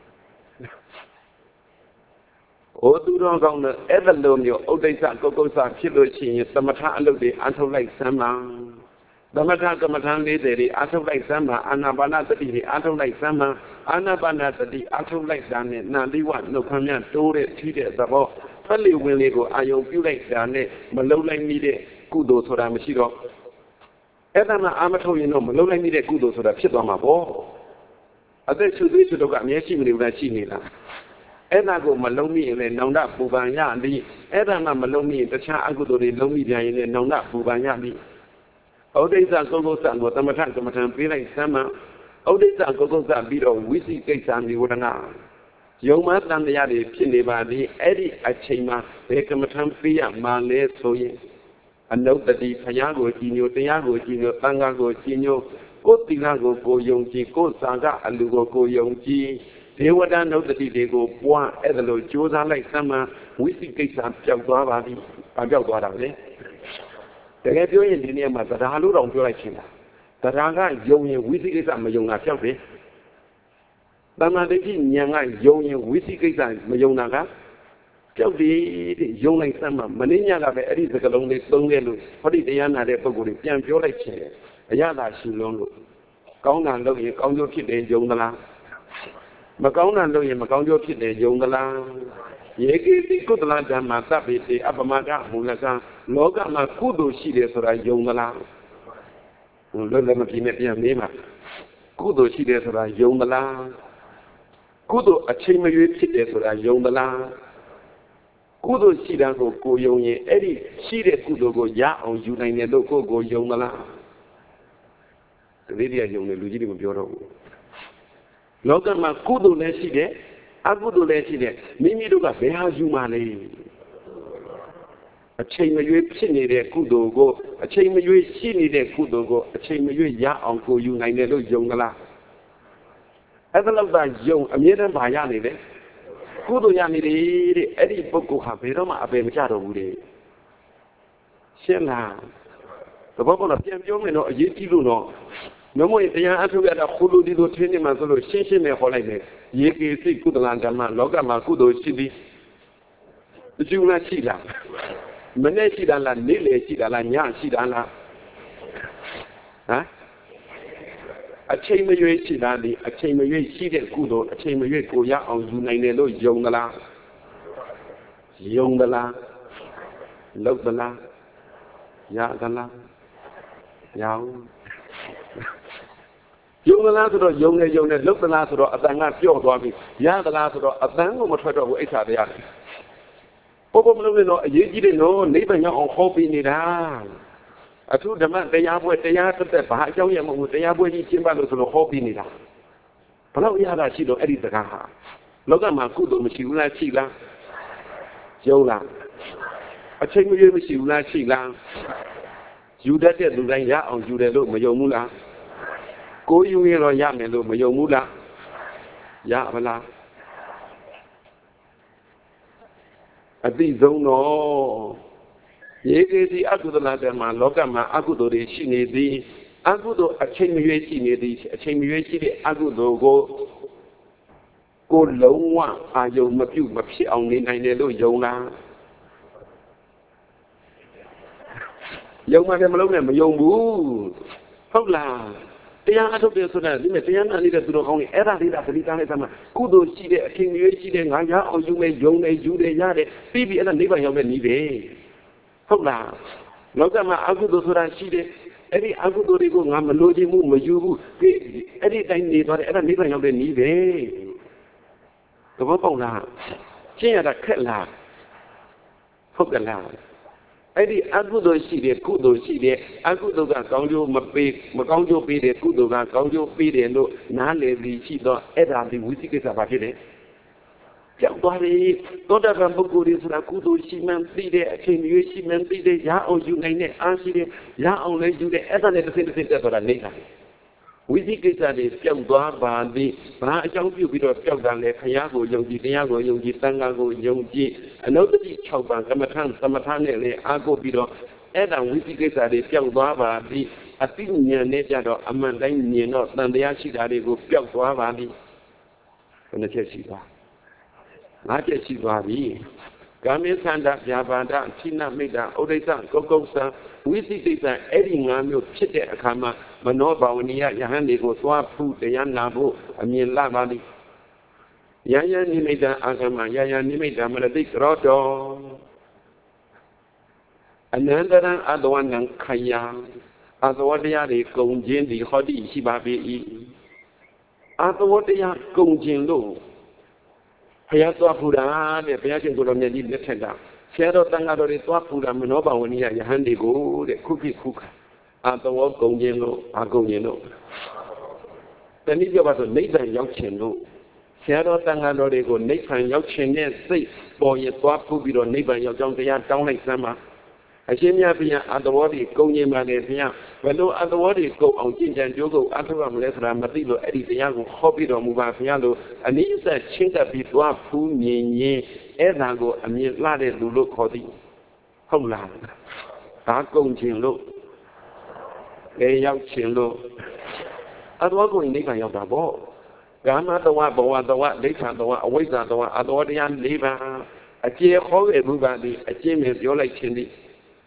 [SPEAKER 1] ဩသူတော်ကောင်းတဲ့အဲ့ဒါလိုမျိုးဥဒိစ္စကုက္ကုသဖြစ်လို့ရှိရင်သမထအလုပ်တွေအထုတ်လိုက်စမ်းပါသမထကမ္မထန်40တွေအထုတ်လိုက်စမ်းပါအာနာပါနသတိတွေအထုတ်လိုက်စမ်းပါအာနာပါနသတိအထုတ်လိုက်တာနဲ့နာတိဝနှုတ်ခမ်းများတိုးတဲ့ထိတဲ့သဘောဖက်လီဝင်လေးကိုအာယုံပြုလိုက်တာနဲ့မလုံလိုက်မိတဲ့ကုသိုလ်ဆိုတာမရှိတော့အဲ့ဒါမှအာမထုတ်ရင်တော့မလုံလိုက်မိတဲ့ကုသိုလ်ဆိုတာဖြစ်သွားမှာပေါ့အသက်ရှုသေးရှုတော့ကအမြဲရှိမနေဘူးလားရှိနေလားအဲ့ဒါကိုမလုံးမိရင်လည်းနောင်တပူပန်ရသည်အဲ့ဒါမှမလုံးမိရင်တခြားအကုသိုလ်တွေလုံးမိပြန်ရင်လည်းနောင်တပူပန်ရသည်ဩဒိစ္စကုက္ကုသကိုသမထကမ္မထံပေးလိုက်စမ်းမှဩဒိစ္စကုက္ကုသပြီးတော့ဝိသိကိစ္စနိဝရဏယုံမတန်တရားတွေဖြစ်နေပါသည်အဲ့ဒီအချိန်မှာဘယ်ကမ္မထံပေးရမှာလဲဆိုရင်အနုတ္တိဘုရားကိုကြည်ညိုတရားကိုကြည်ညိုသံဃာကိုကြည်ညိုကိုယ်တိလကိုယုံကြည်ကိုယ်စာကအလူကိုယုံကြည်ဒေဝတာနုတ္တိတွေကိုပွားအဲ့ဒါလိုကြိုးစားလိုက်စမ်းမှဝိသိကိစ္စပျောက်သွားပါပြီ။ဘာပျောက်သွားတာလဲ။တကယ်ပြောရင်ဒီနေ့မှာတရားလို့တော့ပြောလိုက်ချင်းလား။တရားကယုံရင်ဝိသိကိစ္စမယုံတာပျောက်တယ်။တဏှာဒိဋ္ဌိဉာဏ်ကယုံရင်ဝိသိကိစ္စမယုံတာကပျောက်တယ်တဲ့ယုံလိုက်စမ်းမှမင်းညကပဲအဲ့ဒီစကလုံးလေးသုံးခဲ့လို့ဟောဒီတရားနာတဲ့ပုဂ္ဂိုလ်တွေပြန်ပြောလိုက်ချင်းအရသာရှိလုံးလို့ကောင်းတာလုပ်ရင်ကောင်းကျိုးဖြစ်တယ်ယုံသလားမကောင်းတာလုပ်ရင်မကောင်းကျိုးဖြစ်တယ်ယုံသလားယေကိတိကုသလဓမ္မသဗ္ဗေတိအပမဒမူလကလောကမှာကုသိုလ်ရှိတယ်ဆိုတာယုံသလားလွတ်လပ်မပြင်းနဲ့ပြန်မေးမှာကုသိုလ်ရှိတယ်ဆိုတာယုံသလားကုသိုလ်အချိန်မရွေးဖြစ်တယ်ဆိုတာယုံသလားကုသိုလ်ရှိတာကိုယုံရင်အဲ့ဒီရှိတဲ့ကုသိုလ်ကိုရအောင်ယူနိုင်တယ်လို့ကိုယုံသလားဒီလေးတွေကယုံတယ်လူကြီးတွေမပြောတော့ဘူးလောကမှာကုသိုလ်လည်းရှိတယ်အကုသိုလ်လည်းရှိတယ်မိမိတို့ကဘယ်ဟာယူမှလဲအချိန်မရွေးဖြစ်နေတဲ့ကုသိုလ်ကိုအချိန်မရွေးရှိနေတဲ့ကုသိုလ်ကိုအချိန်မရွေးရအောင်ကိုယူနိုင်တယ်လို့ယုံသလားအဲ့ဒါလောက်သာယုံအမြဲတမ်းပါရနေတယ်ကုသိုလ်ရနေတယ်တဲ့အဲ့ဒီပုဂ္ဂိုလ်ဟာဘယ်တော့မှအပယ်မကျတော့ဘူးတဲ့ရှင်းလားသဘောပေါက်လားပြန်ပြောမယ်တော့အရေးကြီးလို့တော့မမို့တရားအထုတ်ရတာခုလိုဒီလိုထင်းနေမှဆိုလို့ရှင်းရှင်းနဲ့ဟောလိုက်မယ်ရေကေစိတ်ကုသလဓမ္မလောကမှာကုသိုလ်ရှိသည်အကျိုးလားရှိလားမနေ့ရှိတာလားနေ့လေရှိတာလားညရှိတာလားဟမ်အချိန်မရွေးရှိတာဒီအချိန်မရွေးရှိတဲ့ကုသိုလ်အချိန်မရွေးကိုရအောင်ယူနိုင်တယ်လို့ယုံသလားယုံသလားလုပ်သလားရသလားရောင်ယုံသလားဆိုတော့ယုံနေလုပ်သလားဆိုတော့အတန်ကပြော့သွားပြီရသလားဆိုတော့အတန်ကိုမထွက်တော့ဘူးအိဋ္ဌာတရားပေါ်မလို့လည်းတော့အရေးကြီးတယ်နော်နိဗ္ဗာန်ရောက်အောင်ဟောပြီးနေတာအထုဓမ္မတရားပွဲတရားတက်ဘာအကြောင်းရမဟုတ်တရားပွဲကြီးကျင်းပလို့ဆိုတော့ဟောပြီးနေတာဘလို့ရတာရှိတော့အဲ့ဒီစကားဟာလောကမှာကုသိုလ်မရှိဘူးလားရှိလားယုံလားအချိန်မရွေးမရှိဘူးလားရှိလားယူတတ်တဲ့လူတိုင်းရအောင်ယူတယ်လို့မယုံဘူးလားကိုယူရင်တော့ရမယ်လို့မယုံဘူးလားရပါလားအတိဆုံးတော့ရေကေစီအကုသလဓမ္မလောကမှာအကုသိုလ်တွေရှိနေသည်အကုသိုလ်အချိန်မရွေးရှိနေသည်အချိန်မရွေးရှိတဲ့အကုသိုလ်ကိုလုံးဝအာယုံမပြုတ်မဖြစ်အောင်နေနိုင်တယ်လို့ယုံလားယုံမှလည်းမလုံးနဲ့မယုံဘူးဟုတ်လားတရားအထုတ်တယ်ဆိုတာဒီမဲ့တရားနာနေတဲ့သူတော်ကောင်းကြီးအဲ့ဒါလေးဒါပရိသတ်နဲ့သမကုသိုလ်ရှိတဲ့အချိန်ရွေးရှိတဲ့ငါရအောင်ယူမယ်ယုံတယ်ယူတယ်ရတယ်ပြီးပြီးအဲ့ဒါနိဗ္ဗာန်ရောက်တဲ့နည်းပဲဟုတ်လားလောကမှာအကုသိုလ်ဆိုတာရှိတယ်အဲ့ဒီအကုသိုလ်တွေကိုငါမလိုချင်ဘူးမယူဘူးအဲ့ဒီတိုင်းနေသွားတယ်အဲ့ဒါနိဗ္ဗာန်ရောက်တဲ့နည်းပဲသဘောပေါက်လားရှင်းရတာခက်လားဟုတ်ကလားအဲ့ဒီအကုသိုလ်ရှိတယ်ကုသိုလ်ရှိတယ်အကုသိုလ်ကကောင်းကျိုးမကောင်းကျိုးပေးတယ်ကုသိုလ်ကကောင်းကျိုးပေးတယ်လို့နားလည်ပြီးရှိတော့အဲ့ဒါဒီဝိသိကိစ္စဘာဖြစ်လဲကြောက်သွားပြီသောတာပန်ပုဂ္ဂိုလ်တွေဆိုတာကုသိုလ်ရှိမှန်းသိတဲ့အချိန်ရွေးရှိမှန်းသိတဲ့ရအောင်ယူနိုင်တဲ့အားရှိတဲ့ရအောင်လည်းယူတဲ့အဲ့ဒါနဲ့တစ်ဆင့်တက်သွားတာနေတာဝိသိကိစ္စတွေပျောက်သွားပါသည်ဘာအကြောင်းပြုပြီးတော့ပျောက်တာလဲခရားကိုယုံကြည်တရားကိုယုံကြည်သံဃာကိုယုံကြည်အနုတ္တိ6ပါးကမ္မထံသမထနဲ့လည်းအားကိုပြီးတော့အဲ့ဒါဝိသိကိစ္စတွေပျောက်သွားပါသည်အသိဉာဏ်နဲ့ကြတော့အမှန်တိုင်းမြင်တော့တန်တရားရှိတာတွေကိုပျောက်သွားပါသည်ဘယ်နှချက်ရှိသွား၅ချက်ရှိသွားပြီကာမေသန္တာဗျာပါဒခိနမိတ်တာဥဒိစ္စကုတ်ကုတ်ဆံဝိသိကိစ္စအဲ့ဒီ၅မျိုးဖြစ်တဲ့အခါမှာမနောဘာဝနိယယဟန်တွေကိုသွားဖူးတရားနာဖို့အမြင်လာပါလိယယနိမိတ်တာအာဂမယယနိမိတ်တာမရတိကရောတောအနန္တရံအတဝနံခယံအတဝတရားတွေကုံခြင်းဒီဟောတိရှိပါပေ၏အတဝတရားကုံခြင်းလို့ဘုရားသွားဖူးတာတဲ့ဘုရားရှင်ကိုယ်တော်မြတ်ကြီးလက်ထက်ကဆရာတော်တန်ဃာတော်တွေသွားဖူးတာမနောဘာဝနိယယဟန်တွေကိုတဲ့ခုခိခုခအတဝကုံခြင်းလို့အာကုံခြင်းလို့တနည်းပြောပါဆိုနိဗ္ဗာန်ရောက်ခြင်းလို့ဆရာတော်တန်ဃာတော်တွေကိုနိဗ္ဗာန်ရောက်ခြင်းနဲ့စိတ်ပေါ်ရင်သွားဖူးပြီးတော့နိဗ္ဗာန်ရောက်ကြောင်းတရားတောင်းလိုက်စမ်းပါအရှင်မြတ်ဘုရားအတဝတွေကုံခြင်းပါလေဘုရားဘယ်လိုအတဝတွေကုံအောင်ကျင့်ကြံကြိုးကုံအထောက်ရမလဲဆိုတာမသိလို့အဲ့ဒီတရားကိုဟောပြီးတော်မူပါဘုရားလို့အနည်းဆက်ချင်းတက်ပြီးသွားဖူးမြင်ရင်အဲ့ဒါကိုအမြင်လှတဲ့လူလို့ခေါ်သည်ဟုတ်လားဒါကုံခြင်းလို့လေရောက်ခြင်းလို့အတဝကိုနိဗ္ဗာန်ရောက်တာပေါ့ကာမတဝဘဝတဝဒိဋ္ဌတဝအဝိဇ္ဇတဝအတဝတရား၄ပါးအကျေခေါ်ခဲ့မှုပါသည်အကျင့်နဲ့ပြောလိုက်ခြင်းသည်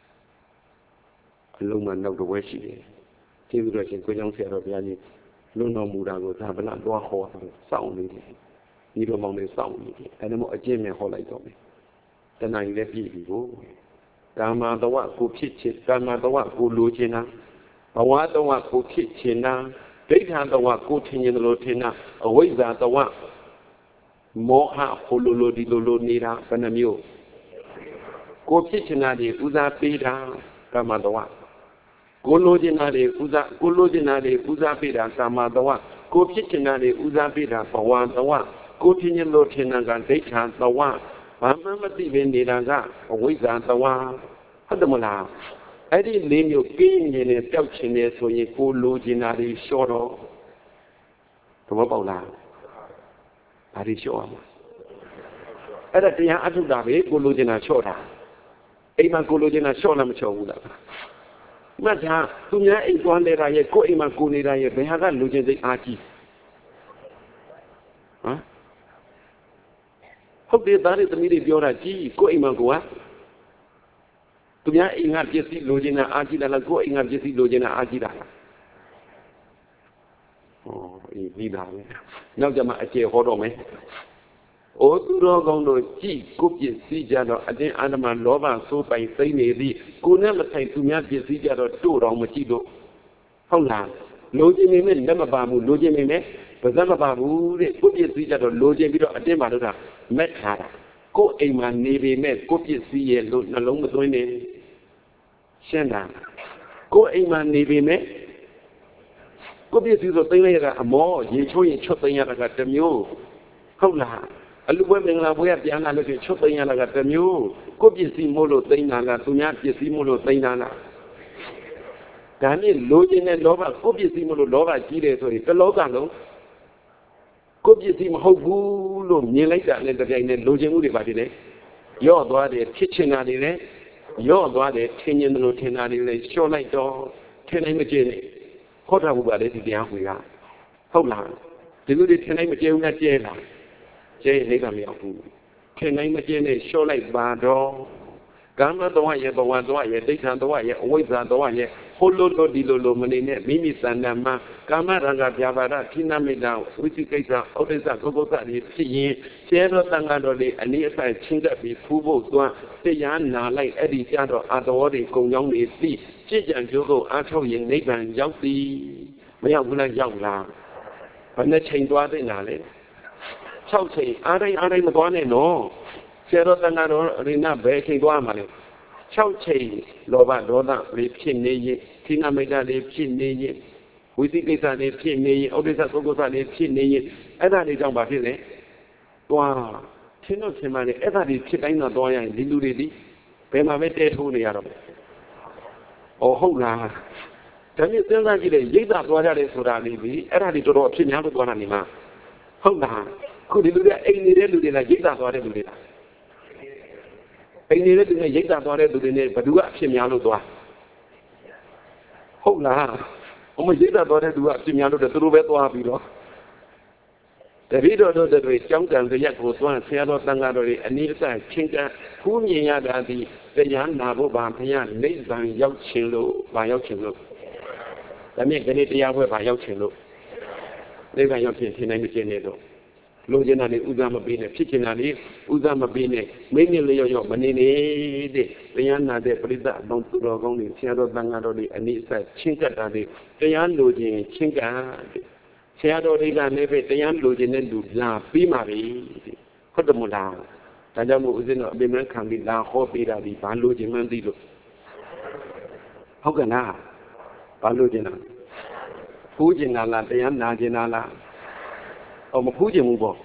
[SPEAKER 1] အလုံးမနောက်တော့ဝဲရှိတယ်ကျေးဇူးတော်ရှင်ကိုကျောင်းဆရာတော်ဘုရားကြီးလွန်တော်မူတာကိုသာဗလသွားဟောစောင့်နေတယ်ဒီလိုမောင်လေးစောင့်နေတယ်အဲ့ဒါမို့အကျင့်နဲ့ဟောလိုက်တော့မယ်တဏှာကြီးလည်းပြည့်ပြီကိုကာမတဝကိုဖြစ်ချင်ကာမတဝကိုလိုချင်တာဘဝတဝကိုဖြစ်ချင်တာဒိဋ္ဌံတဝကိုထင်ရင်လို့ထင်တာအဝိဇ္ဇာတဝမောဟဟိုလိုဒီလိုနေတာဘယ်နှမျိုးကိုဖြစ်ချင်တာတွေဦးစားပေးတာကာမတဝကိုလိုချင်တာတွေဦးစားပေးတာကာမတဝကိုဖြစ်ချင်တာတွေဦးစားပေးတာဘဝတဝကိုထင်ရင်လို့ထင်တာကဒိဋ္ဌံတဝဘာမှမသိဘဲနေတာကအဝိဇ္ဇာတဝဟုတ်တယ်မလားအဲ့ဒီ၄မျိုးကင်းရင်နဲ့ပျောက်ချင်တယ်ဆိုရင်ကိုလိုချင်တာတွေလျှော့တော့သဘောပေါက်လား Bari show. At the Atudabi, Gulujina Chota. Ema Gulujina Sholam Chola. Mata, Tumia is one that I go Ima Gunida, they have a Lujin the Archie. Hope they started the media Biora go Ima Goa. Tumia in Archie Lujina Archida, go in Archie Lujina Archida. Oh, indeed. Now, Jama Ache Hodome. O Turogono, G, Cookie, Sijano, and then Anaman Lova, so by saying the Kunama to me, Sijano, two on Machido. How long? Lojim, Namabamu, Lojim, but Namabamu, Cookie, Sijano, Lojim, Ademada, met her. Go a man, Navy, met Cookie, See, along with winning. Shana. Go a man, Navy, met. Có biết sự tình này là mỏ, gì chơi chốt tình là cái temiu, không là, lúc bây mình là bây giờ là cái chốt tình là cái temiu, có biết gì mua lô tình là tụi nhát biết gì mua lô tình là, cái này lối trên này lối vào, có biết gì mua lối vào chỉ để thôi, cái lối càng đúng, có biết gì mà hậu vu luôn như lấy cả nên cái này lối trên mua được bao nhiêu đấy, yo đó để kitchen này đấy, yo đó để thiên nhiên lối thiên này đấy, show lại cho thiên này mới chơi. Hốt ra một bà đấy thì đéo quỷ ra. Không là. Thì cứ đi thế này mà chơi không ra chơi là. Chơi lấy làm mèo phụ. Thế này mà chơi này show lại bà đó. Cảm ơn tôi vậy, bà hoàn tôi vậy, tích sản tôi vậy, ôi ra tôi vậy. Hốt lô đi lô mà này nè, mimi sản nằm mà. Cảm ơn rằng gặp nhà bà đã khi năm mình nào, ôi chị cây ra, ôi đây ra có ra đi chị nhìn. Chế nó tăng ra rồi đi, anh ấy phải chính đã bị phú bộ toa. Thế giá nà lại, ấy đi cha rồi, à đó đi cùng nhau đi đi. Chỉ chẳng chỗ cô á thâu yên nấy bằng giáo đi. Mấy ông là giáo là. Và nó trình đoá tới nào đấy. Sau trình, á đây mà đoán này nó. Xe đó tăng ra đó, đi nà bé trình đoá mà này. Sau trình, lò bà đó là bị phiền nê dì. Thì nà mấy ra đi phiền nê dì. Quý sĩ cây xa đi phiền nê dì. Ôi đi xa cô xa đi phiền nê dì. Ấy ra đi trong bà phiền đấy. Wow. Thế nó xem mà này, ấy ra đi phiền đánh nó đoán nha. Đi lưu đi đi. Bé mà bé tê thu này à rồi. Ồ không là cái như tương lai gì để giấy tờ qua ra đây số ra đi vì ở đây tôi đọc xin nhắn tôi qua này mà không là cứ đi lừa anh đi đến lừa là giấy tờ qua đây lừa anh đi đến giấy tờ qua đây lừa này và đúng xin nhắn tôi không là ông mới giấy tờ qua đây đúng xin nhắn tôi biết tôi bị đóแต่พี่โดนโดยจ้องกันจะอยากรู้ว่าเสียรถตั้งกันโดยอันนี้แต่เช่นกันผู้มีญาติที่เป็นญาตินาบุบานพยานในบางยกเชิงลูบางยกเชิงลูแต่เมื่อกี้ที่ยาวเพื่อบางยกเชิงลูในบางยกเชิงที่ไหนไม่เจอเนี่ยดูโลจินานี่อุตส่าห์มาปีเนี่ยพิจารณานี่อุตส่าห์มาปีเนี่ยไม่เนี่ยเลยย่อมันนี่เด็กเป็นญาตินาเด็กปริศนาบางตัวเราของนี่เสียรถตั้งกันโดยอันนี้แต่เช่นกันที่เป็นญาติโลจินเช่นกันဆရာတော်တွေကလည်းပဲတရားလိုချင်တဲ့လူလာပြီးမှပဲဟုတ်တယ်မလားဒါကြောင့်မို့ဦးဇင်းတို့အပြင်မှခံပြီးလာဟောပေးတာဒီဘာလိုချင်မှန်းသိလို့ဟုတ်ကဲ့လားဘာလိုချင်တာဖူးချင်တာလားတရားနာချင်တာလားအော်မဖူးချင်ဘူးပေါ့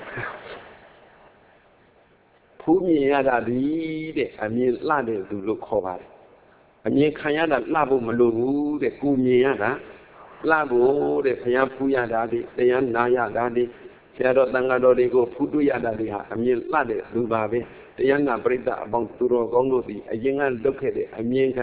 [SPEAKER 1] ဖူးမြင်ရတာဒီတဲ့အမြင်လှတဲ့သူလို့ခေါ်ပါတယ်အမြင်ခံရတာလှဖို့မလိုဘူးတဲ့ကိုမြင်ရတာလာဖို့တဲ့ဘုရားဖူးရတာဒီတရားနာရတာဒီဆရာတော်တန်ဃာတော်တွေကိုဖူးတွေ့ရတာဒီဟာအမြင်လှတဲ့လူပါပဲတရားနာပရိသတ်အပေါင်းသူတော်ကောင်းတို့ဒီအရင်ကလုပ်ခဲ့တဲ့အမြင်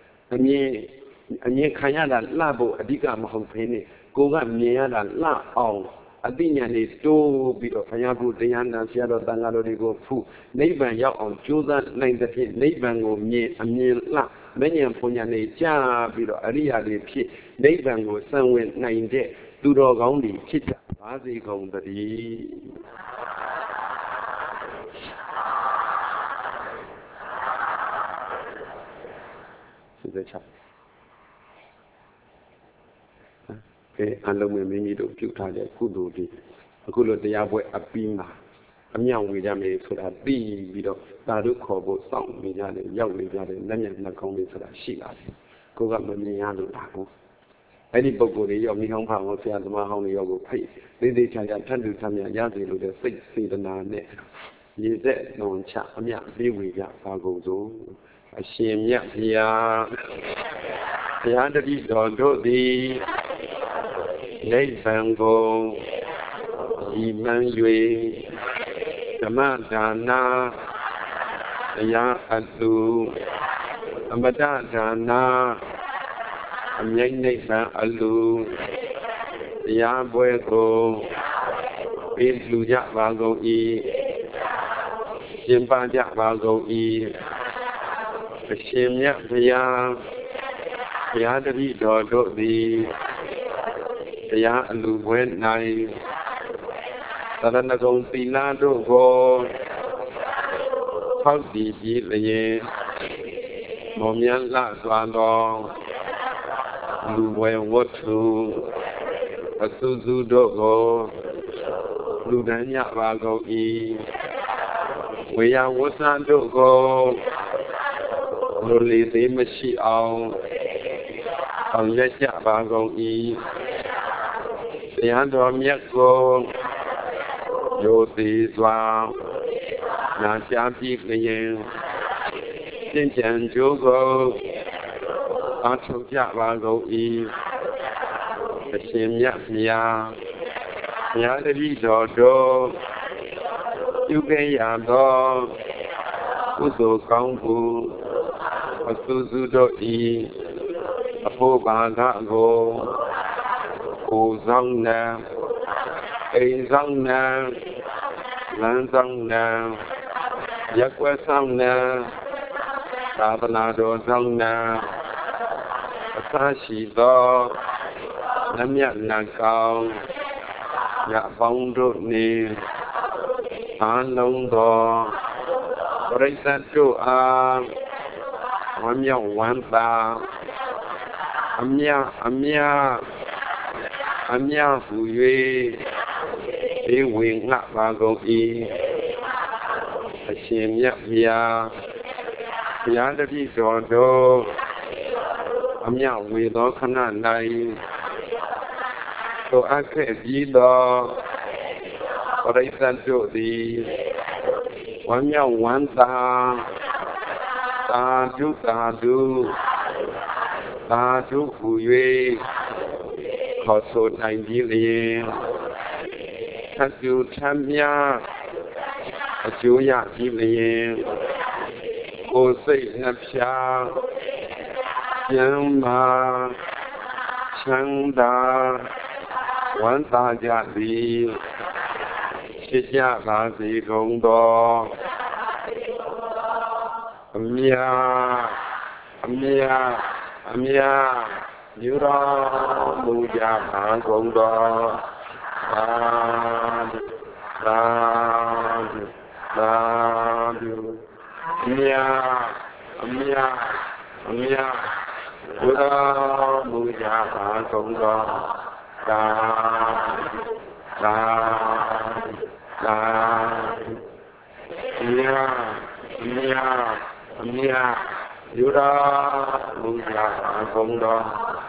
[SPEAKER 1] ခံရတာလှဖို့အဓိကမဟုတ်ဘဲနဲ့ကိုကမြင်ရတာလှအောင်အသိဉာဏ်တွေတိုးပြီးတော့ဘုရားဖူးတရားနာဆရာတော်တန်ဃာတော်တွေကိုဖူးနိဗ္ဗာန်ရောက်အောင်ကြိုးစားနိုင်တဲ့ဖြင့်နိဗ္ဗာန်ကိုမြင်အမြင်လှမဉ္ဇဉ်ပုံညာနေကြာပြီးတော့အရိယာတွေဖြစ်နိဗ္ဗာန်ကိုစံဝင်နိုင်တဲ့သူတော်ကောင်းတွေဖြစ်ကြပါစေကုန်သတည်းစိတ်ချကဲအလုံးမင်းကြီးတို့ပြုထားတဲ့ကုသိုလ်တွေအခုလိုတရားပွဲအပြီးမှာအမြောက်ဝေကြမယ်ဆိုတာသိပြီးတော့သာဓုခေါ်ဖို့စောင့်နေကြတယ်ရောက်နေကြတယ်လက်မျက်နှာကောင်းတွေဆိုတာရှိလာတယ်ကိုကမမြင်ရလို့လားကိုအဲ့ဒီပုံကိုယ်တွေရောက်မိဟောင်းဖာဟောဆရာသမားဟောင်းတွေရောက်ကိုဖိတ်သေးသေးချာချာထပ်တူထပ်မြရစေလို့တဲ့စိတ်စေတနာနဲ့ရည်သက်လွန်ချအမြပြေးဝေကြပါကုန်စို့အရှင်မြတ်ဘုရားတတိတော်တို့သည်နိဗ္ဗာန်ကို Iman Dhamadana Ya Alu Amadadana Amyainaiban Alu Ya Buego Luja Bago E Simbaja Bago E Simya Paya Paya Devi Dodo Di Paya Alu Wen Nai Saranagong Tina Dogo Phao Di Ji Laye Momyan La Swalong Lu Wen Watu Asuzu Dogo Lu Danya Bago E Weya Wasan Dogo Luli Di Mashi Ao Ang Yaja Bago E Sian Dom Yakgo Yoti Zwa Na Jia Pi Laye Jin Jian Jogo Atu Jia Bago E Simya Pia Pia Devi Dodo Yuge Do Uzo Kangbu Asuzu Do E Apo Baga Go Ku Zang Na A Zang Na Lan Zang Na Yakwa Zang Na Sabanado Zang Na Asashi Do Namya Nakao Ya Bong Do Ni An Long Do Raisan Do A Wamya Wanta Amya Fuyue E Wing Lak Bago E Simya Pia Pia Devi Dodo Amya Wido Khana Nai To Ake Bido Raisan Do Di Wamya Wanta Sadu Fuyue Koso Nigeria Tatu Chamya Ajuya Ilia Ose Napsha Yama Changda Wanta Jadi Shishya Basi Gongdo Amya Yura Muja Gongdo Amya Yura Muja Gongdo Amya Yura Muja Gongdo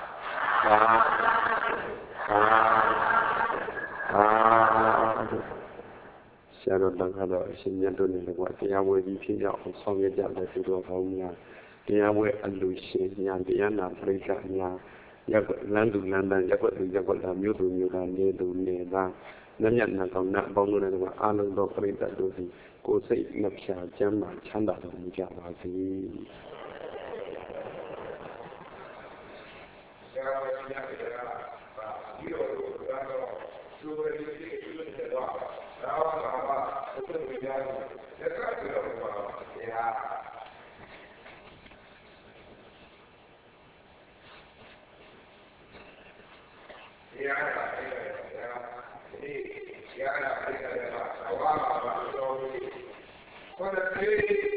[SPEAKER 1] Xia Rong Dang Ka Do Xin Yan Do Ni Le Wa Tia Wei Di Phi Yao Song Ye Jia Le Tu Do Hong Nya Tia Wei Alu Xin Nya Tia Na Prai Sa Nya Yak Lan Du Lan Dan Yak Tu Yak La Myu Tu Myu La Ne Tu Ne Da Nam Yat Na Kaung Na Bong Lu Ne Wa A Long Do Prai Ta Do Di Ko Sai Nap Sha Chan Ma Chan Da Do Mu Jia Ba Si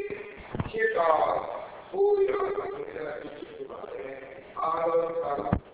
[SPEAKER 2] Who